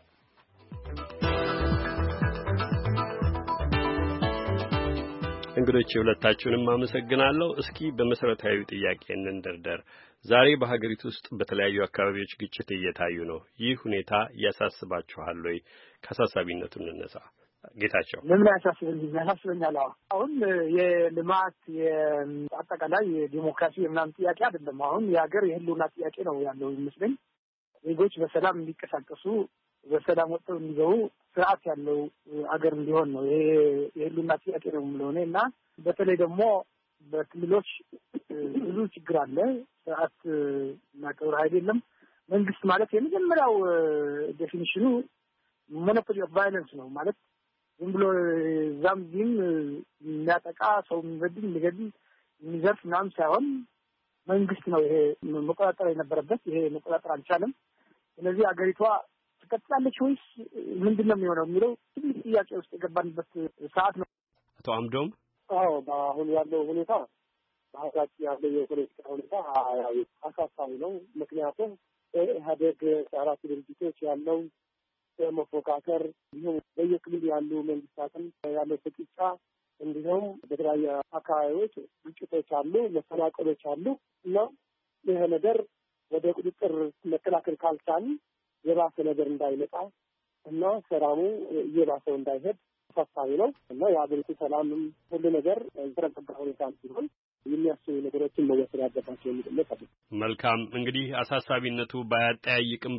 እንግዶች ሁለታችሁንም አመሰግናለሁ። እስኪ በመሰረታዊ ጥያቄ እንደርደር። ዛሬ በሀገሪቱ ውስጥ በተለያዩ አካባቢዎች ግጭት እየታዩ ነው። ይህ ሁኔታ ያሳስባችኋል ወይ? ከአሳሳቢነቱ እንነሳ። ጌታቸው ለምን ያሳስበኛል? አሁን የልማት የአጠቃላይ የዲሞክራሲ የምናምን ጥያቄ አይደለም። አሁን የሀገር የህልውና ጥያቄ ነው ያለው ይመስለኝ። ዜጎች በሰላም እንዲንቀሳቀሱ፣ በሰላም ወጥተው እንዲገቡ፣ ስርዓት ያለው አገር እንዲሆን ነው። ይሄ የህልውና ጥያቄ ነው የምለው እኔ እና በተለይ ደግሞ በክልሎች ብዙ ችግር አለ። ስርዓት እና ክብረ ኃይል የለም። መንግስት ማለት የመጀመሪያው ዴፊኒሽኑ ሞኖፖሊ ኦፍ ቫይለንስ ነው ማለት ዝም ብሎ ዛም ዚህም የሚያጠቃ ሰው የሚበድል የሚገድል የሚዘርፍ ምናምን ሳይሆን መንግስት ነው ይሄ መቆጣጠር የነበረበት። ይሄ መቆጣጠር አልቻለም። ስለዚህ አገሪቷ ትቀጥላለች ወይስ ምንድን ነው የሚሆነው የሚለው ትልቅ ጥያቄ ውስጥ የገባንበት ሰዓት ነው። አቶ አምዶም? አዎ፣ አሁን ያለው ሁኔታ በሀገራችን ያለው የፖለቲካ ሁኔታ አሳሳቢ ነው። ምክንያቱም ኢህአዴግ አራት ድርጅቶች ያለው መፎካከር እንዲሁም በየክልል ያሉ መንግስታትም ያለው ፍጥጫ እንዲሁም በተለያዩ አካባቢዎች ግጭቶች አሉ፣ መፈናቀሎች አሉ እና ይህ ነገር ወደ ቁጥጥር መከላከል ካልቻል የባሰ ነገር እንዳይመጣ እና ሰላሙ እየባሰው እንዳይሄድ አሳሳቢ ነው እና የሀገሪቱ ሰላምም ሁሉ ነገር የተረጋጋ ሁኔታ ሲሆን የሚያስቡ ነገሮችን መወሰድ ያለባቸው የሚጥለት አለ። መልካም። እንግዲህ አሳሳቢነቱ ባያጠያይቅም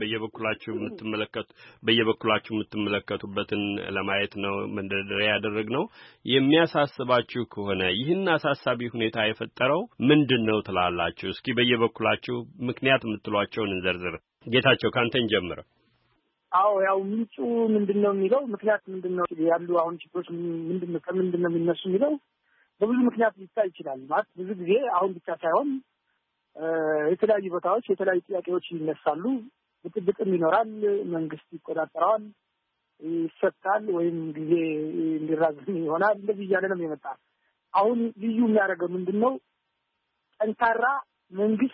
በየበኩላችሁ የምትመለከቱበትን ለማየት ነው መንደርደሪያ ያደረግነው። የሚያሳስባችሁ ከሆነ ይህን አሳሳቢ ሁኔታ የፈጠረው ምንድን ነው ትላላችሁ? እስኪ በየበኩላችሁ ምክንያት የምትሏቸውን እንዘርዝር። ጌታቸው ካንተን ጀምረ። አዎ፣ ያው ምንጩ ምንድነው የሚለው ምክንያት ምንድነው ያሉ አሁን ችግሮች ምንድነው ከምንድነው የሚነሱ የሚለው በብዙ ምክንያት ሊታይ ይችላል። ማለት ብዙ ጊዜ አሁን ብቻ ሳይሆን የተለያዩ ቦታዎች የተለያዩ ጥያቄዎች ይነሳሉ። ብጥብጥም ይኖራል። መንግስት ይቆጣጠረዋል፣ ይሰጣል፣ ወይም ጊዜ እንዲራዘም ይሆናል። እንደዚህ እያለ ነው የመጣ። አሁን ልዩ የሚያደርገው ምንድነው? ጠንካራ መንግስት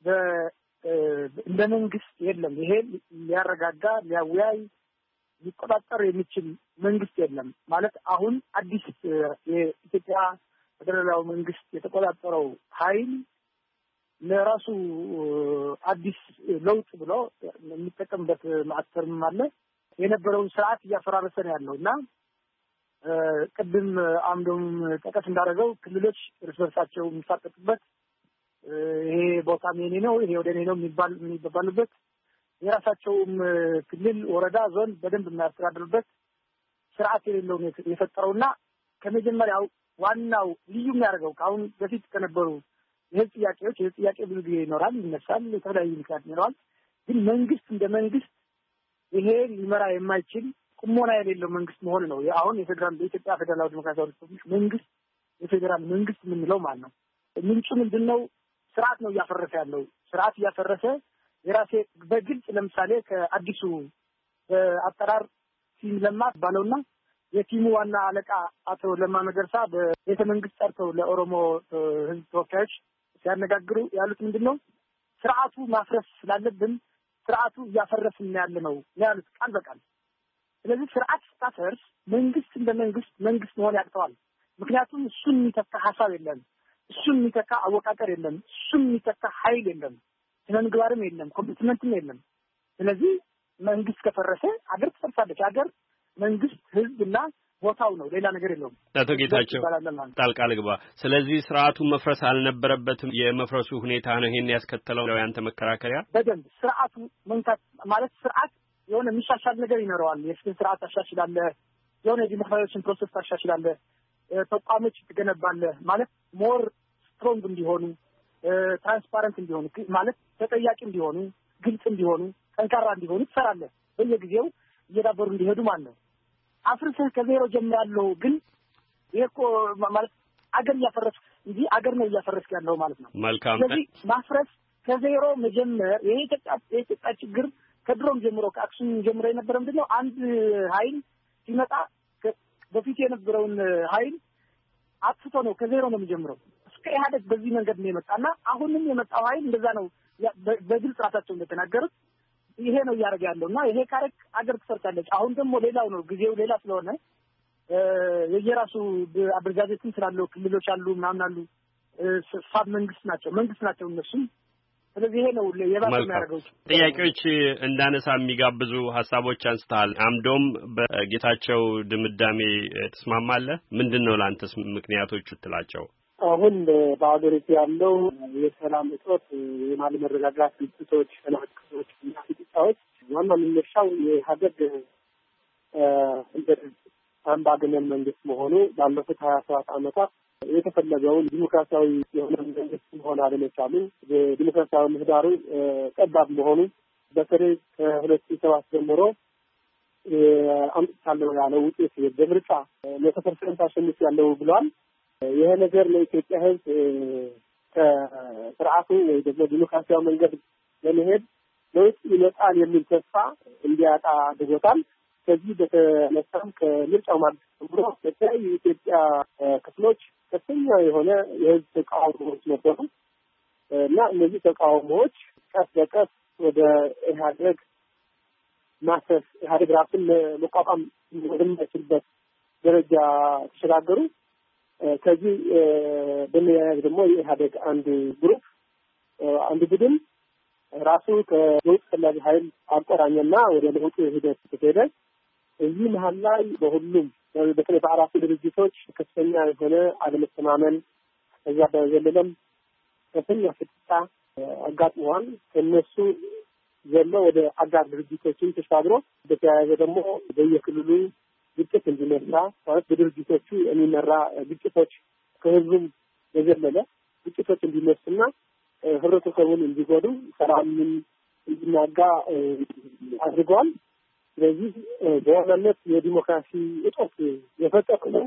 እንደ መንግስት የለም። ይሄ ሊያረጋጋ ሊያወያይ ሊቆጣጠር የሚችል መንግስት የለም ማለት አሁን አዲስ የኢትዮጵያ ፌደራላዊ መንግስት የተቆጣጠረው ኃይል ለራሱ አዲስ ለውጥ ብሎ የሚጠቀምበት ማዕተርም አለ። የነበረውን ስርዓት እያፈራረሰ ነው ያለው እና ቅድም አምዶም ጠቀስ እንዳደረገው ክልሎች እርስ በርሳቸው የሚፋጠጡበት ይሄ ቦታ የኔ ነው ይሄ ወደ እኔ ነው የሚባሉበት የራሳቸውም ክልል ወረዳ ዞን በደንብ የሚያስተዳድሩበት ስርዓት የሌለው የፈጠረውና ከመጀመሪያው ዋናው ልዩ የሚያደርገው ከአሁን በፊት ከነበሩ የህዝብ ጥያቄዎች የህዝብ ጥያቄ ብዙ ጊዜ ይኖራል፣ ይነሳል፣ የተለያዩ ምክንያት ይኖራል። ግን መንግስት እንደ መንግስት ይሄ ሊመራ የማይችል ቁሞና የሌለው መንግስት መሆን ነው። አሁን በኢትዮጵያ ፌደራላዊ ዲሞክራሲያዊ ሪፐብሊክ መንግስት የፌዴራል መንግስት የምንለው ማለት ነው። ምንጩ ምንድን ነው? ስርዓት ነው እያፈረሰ ያለው። ስርዓት እያፈረሰ የራሴ በግልጽ ለምሳሌ ከአዲሱ አጠራር ሲለማ ባለውና የቲሙ ዋና አለቃ አቶ ለማ መገርሳ በቤተ መንግስት ጠርተው ለኦሮሞ ህዝብ ተወካዮች ሲያነጋግሩ ያሉት ምንድነው? ስርዓቱ ማፍረስ ስላለብን ስርዓቱ እያፈረስን ያለነው ያሉት ቃል በቃል። ስለዚህ ስርዓት ስታፈርስ መንግስት እንደ መንግስት መሆን ያቅተዋል። ምክንያቱም እሱን የሚተካ ሀሳብ የለም፣ እሱን የሚተካ አወቃቀር የለም፣ እሱን የሚተካ ኃይል የለም፣ ስነ ምግባርም የለም፣ ኮሚትመንትም የለም። ስለዚህ መንግስት ከፈረሰ አገር ትፈርሳለች። አገር መንግስት ህዝብና ቦታው ነው፣ ሌላ ነገር የለውም። አቶ ጌታቸው ጣልቃ ልግባ። ስለዚህ ስርዓቱ መፍረስ አልነበረበትም፣ የመፍረሱ ሁኔታ ነው ይሄን ያስከተለው ነው ያንተ መከራከሪያ? በደንብ ስርዓቱ መንካት ማለት ስርዓት የሆነ የሚሻሻል ነገር ይኖረዋል። የፍትህ ስርዓት ታሻሽላለህ፣ የሆነ ዲሞክራሲያዊ ፕሮሰስ ታሻሽላለህ፣ ተቋሞች ትገነባለህ ማለት ሞር ስትሮንግ እንዲሆኑ፣ ትራንስፓረንት እንዲሆኑ ማለት ተጠያቂ እንዲሆኑ፣ ግልጽ እንዲሆኑ፣ ጠንካራ እንዲሆኑ ትሰራለህ። በየጊዜው እየዳበሩ እንዲሄዱ ማለት ነው። አፍርሰህ ከዜሮ ጀምራለሁ ግን ይሄ እኮ ማለት አገር እያፈረስክ እንጂ አገር ነው እያፈረስክ ያለው ማለት ነው። መልካም። ስለዚህ ማፍረስ ከዜሮ መጀመር የኢትዮጵያ ችግር ከድሮም ጀምሮ ከአክሱም ጀምሮ የነበረ ምንድነው? አንድ ኃይል ሲመጣ በፊት የነበረውን ኃይል አጥፍቶ ነው ከዜሮ ነው የሚጀምረው። እስከ ኢህአዴግ በዚህ መንገድ ነው የመጣና አሁንም የመጣው ኃይል እንደዛ ነው። በግልጽ ራሳቸው እንደተናገሩት ይሄ ነው እያደረገ ያለውና ይሄ ካረክ አገር ትፈርሳለች። አሁን ደግሞ ሌላው ነው ጊዜው ሌላ ስለሆነ የየራሱ አደረጃጀትም ስላለው ክልሎች አሉ ምናምን አሉ ሳብ መንግስት ናቸው እነሱም። ስለዚህ ይሄ ነው የባሰ የሚያደርገው። ጥያቄዎች እንዳነሳ የሚጋብዙ ሀሳቦች አንስተሃል። አምዶም በጌታቸው ድምዳሜ ተስማማለህ? ምንድነው ለአንተስ ምክንያቶቹ ትላቸው? አሁን በአገሪቱ ያለው የሰላም እጦት፣ የማለመረጋጋት ግጭቶች፣ ተናቅቶች እና ፍጥጫዎች ዋና መነሻው የኢህአዴግ እንደ አምባገነን መንግስት መሆኑ ባለፉት 27 ዓመታት የተፈለገውን ዲሞክራሲያዊ የሆነ መንግስት መሆን አለመቻሉ፣ የዲሞክራሲያዊ ምህዳሩ ጠባብ መሆኑ፣ በተለይ ከ2007 ጀምሮ አምጥቻለሁ ያለው ውጤት በምርጫ 100% አሸንፊያለሁ ብሏል። ይሄ ነገር ለኢትዮጵያ ሕዝብ ከስርዓቱ ወይ ደግሞ ዲሞክራሲያዊ መንገድ ለመሄድ ለውጥ ይመጣል የሚል ተስፋ እንዲያጣ አድርጎታል። ከዚህ በተነሳም ከምርጫው ማለት ጀምሮ በተለያዩ የኢትዮጵያ ክፍሎች ከፍተኛ የሆነ የህዝብ ተቃውሞዎች ነበሩ እና እነዚህ ተቃውሞዎች ቀስ በቀስ ወደ ኢህአዴግ ማሰስ ኢህአዴግ ራሱን መቋቋም ወደሚችልበት ደረጃ ተሸጋገሩ። ከዚህ በመያያዝ ደግሞ የኢህአዴግ አንድ ግሩፕ አንድ ቡድን ራሱ ከለውጥ ፈላጊ ኃይል አቆራኘና ወደ ለውጥ ሂደት ተሄደ። እዚህ መሀል ላይ በሁሉም በተለይ በአራቱ ድርጅቶች ከፍተኛ የሆነ አለመተማመን ከዛ በዘለለም ከፍተኛ ፍጥጫ አጋጥመዋል። ከነሱ ዘሎ ወደ አጋር ድርጅቶችን ተሻግሮ በተያያዘ ደግሞ በየክልሉ ግጭት እንዲነሳ ማለት በድርጅቶቹ የሚመራ ግጭቶች ከህዝቡም በዘለለ ግጭቶች እንዲነሱና ህብረተሰቡን እንዲጎዱ ሰላምን እንዲናጋ አድርገዋል። ስለዚህ በዋናነት የዲሞክራሲ እጦት የፈጠሩ ነው።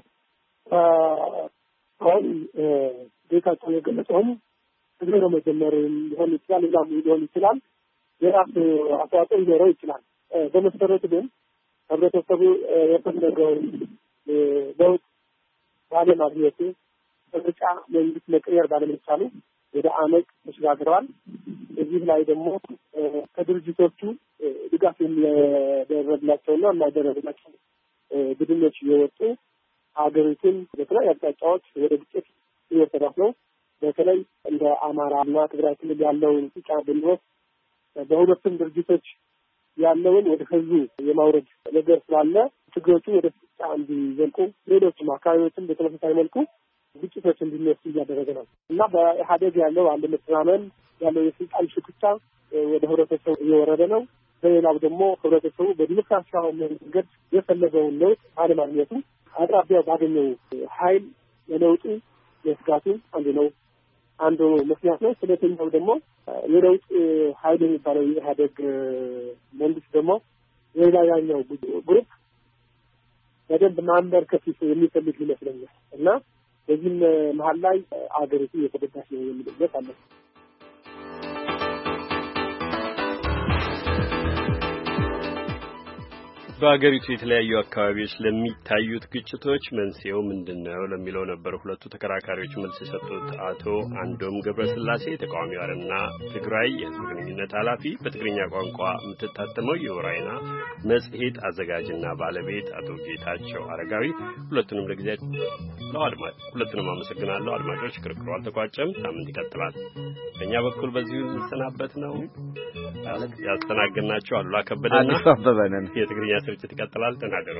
አሁን ጌታቸው የገለጸውም ዜሮ መጀመር ሊሆን ይችላል፣ ሌላም ሊሆን ይችላል። የራሱ አስተዋጽኦ ሊኖረው ይችላል። በመሰረቱ ግን ህብረተሰቡ የፈለገውን ለውጥ ባለማግኘቱ በምርጫ መንግስት መቀየር ባለመቻሉ ወደ አመፅ ተሸጋግረዋል። እዚህ ላይ ደግሞ ከድርጅቶቹ ድጋፍ የሚያደርግላቸውና የማይደረግላቸው ቡድኖች እየወጡ ሀገሪቱን በተለያዩ አቅጣጫዎች ወደ ግጭት እየወሰዷት ነው። በተለይ እንደ አማራና ትግራይ ክልል ያለውን ብቻ ብንወስድ በሁለቱም ድርጅቶች ያለውን ወደ ህዝቡ የማውረድ ነገር ስላለ ችግሮቹ ወደ ፍጥጫ እንዲዘልቁ ሌሎችም አካባቢዎችም በተመሳሳይ መልኩ ግጭቶች እንዲነሱ እያደረገ ነው እና በኢህአዴግ ያለው አለመተማመን ያለው የስልጣን ሽኩቻ ወደ ህብረተሰቡ እየወረደ ነው። በሌላው ደግሞ ህብረተሰቡ በዲሞክራሲያዊ መንገድ የፈለገውን ለውጥ አለማግኘቱ አቅራቢያው ባገኘው ኃይል ለለውጡ የስጋቱ አንዱ ምክንያት ነው። ሁለተኛው ደግሞ የለውጥ ኃይል የሚባለው የኢህአዴግ መንግስት ደግሞ የሌላኛው ግሩፕ በደንብ ማንበርከክ የሚፈልግ ይመስለኛል እና በዚህም መሀል ላይ አገሪቱ የተጎዳች ነው የሚልበት አለ። በአገሪቱ የተለያዩ አካባቢዎች ለሚታዩት ግጭቶች መንስኤው ምንድነው ለሚለው ነበር ሁለቱ ተከራካሪዎች መልስ የሰጡት። አቶ አንዶም ገብረስላሴ ተቃዋሚ አረና ትግራይ የህዝብ ግንኙነት ኃላፊ፣ በትግርኛ ቋንቋ የምትታተመው የወራይና መጽሔት አዘጋጅና ባለቤት አቶ ጌታቸው አረጋዊ ሁለቱንም አመሰግናለሁ። አድማጮች ክርክሩ አልተቋጨም፣ ሳምንት ይቀጥላል። በእኛ በኩል በዚሁ እንሰናበት ነው። ያስተናግድናቸው አሉላ ከበደና የትግርኛ ስርጭት ይቀጥላል። ተናገሩ።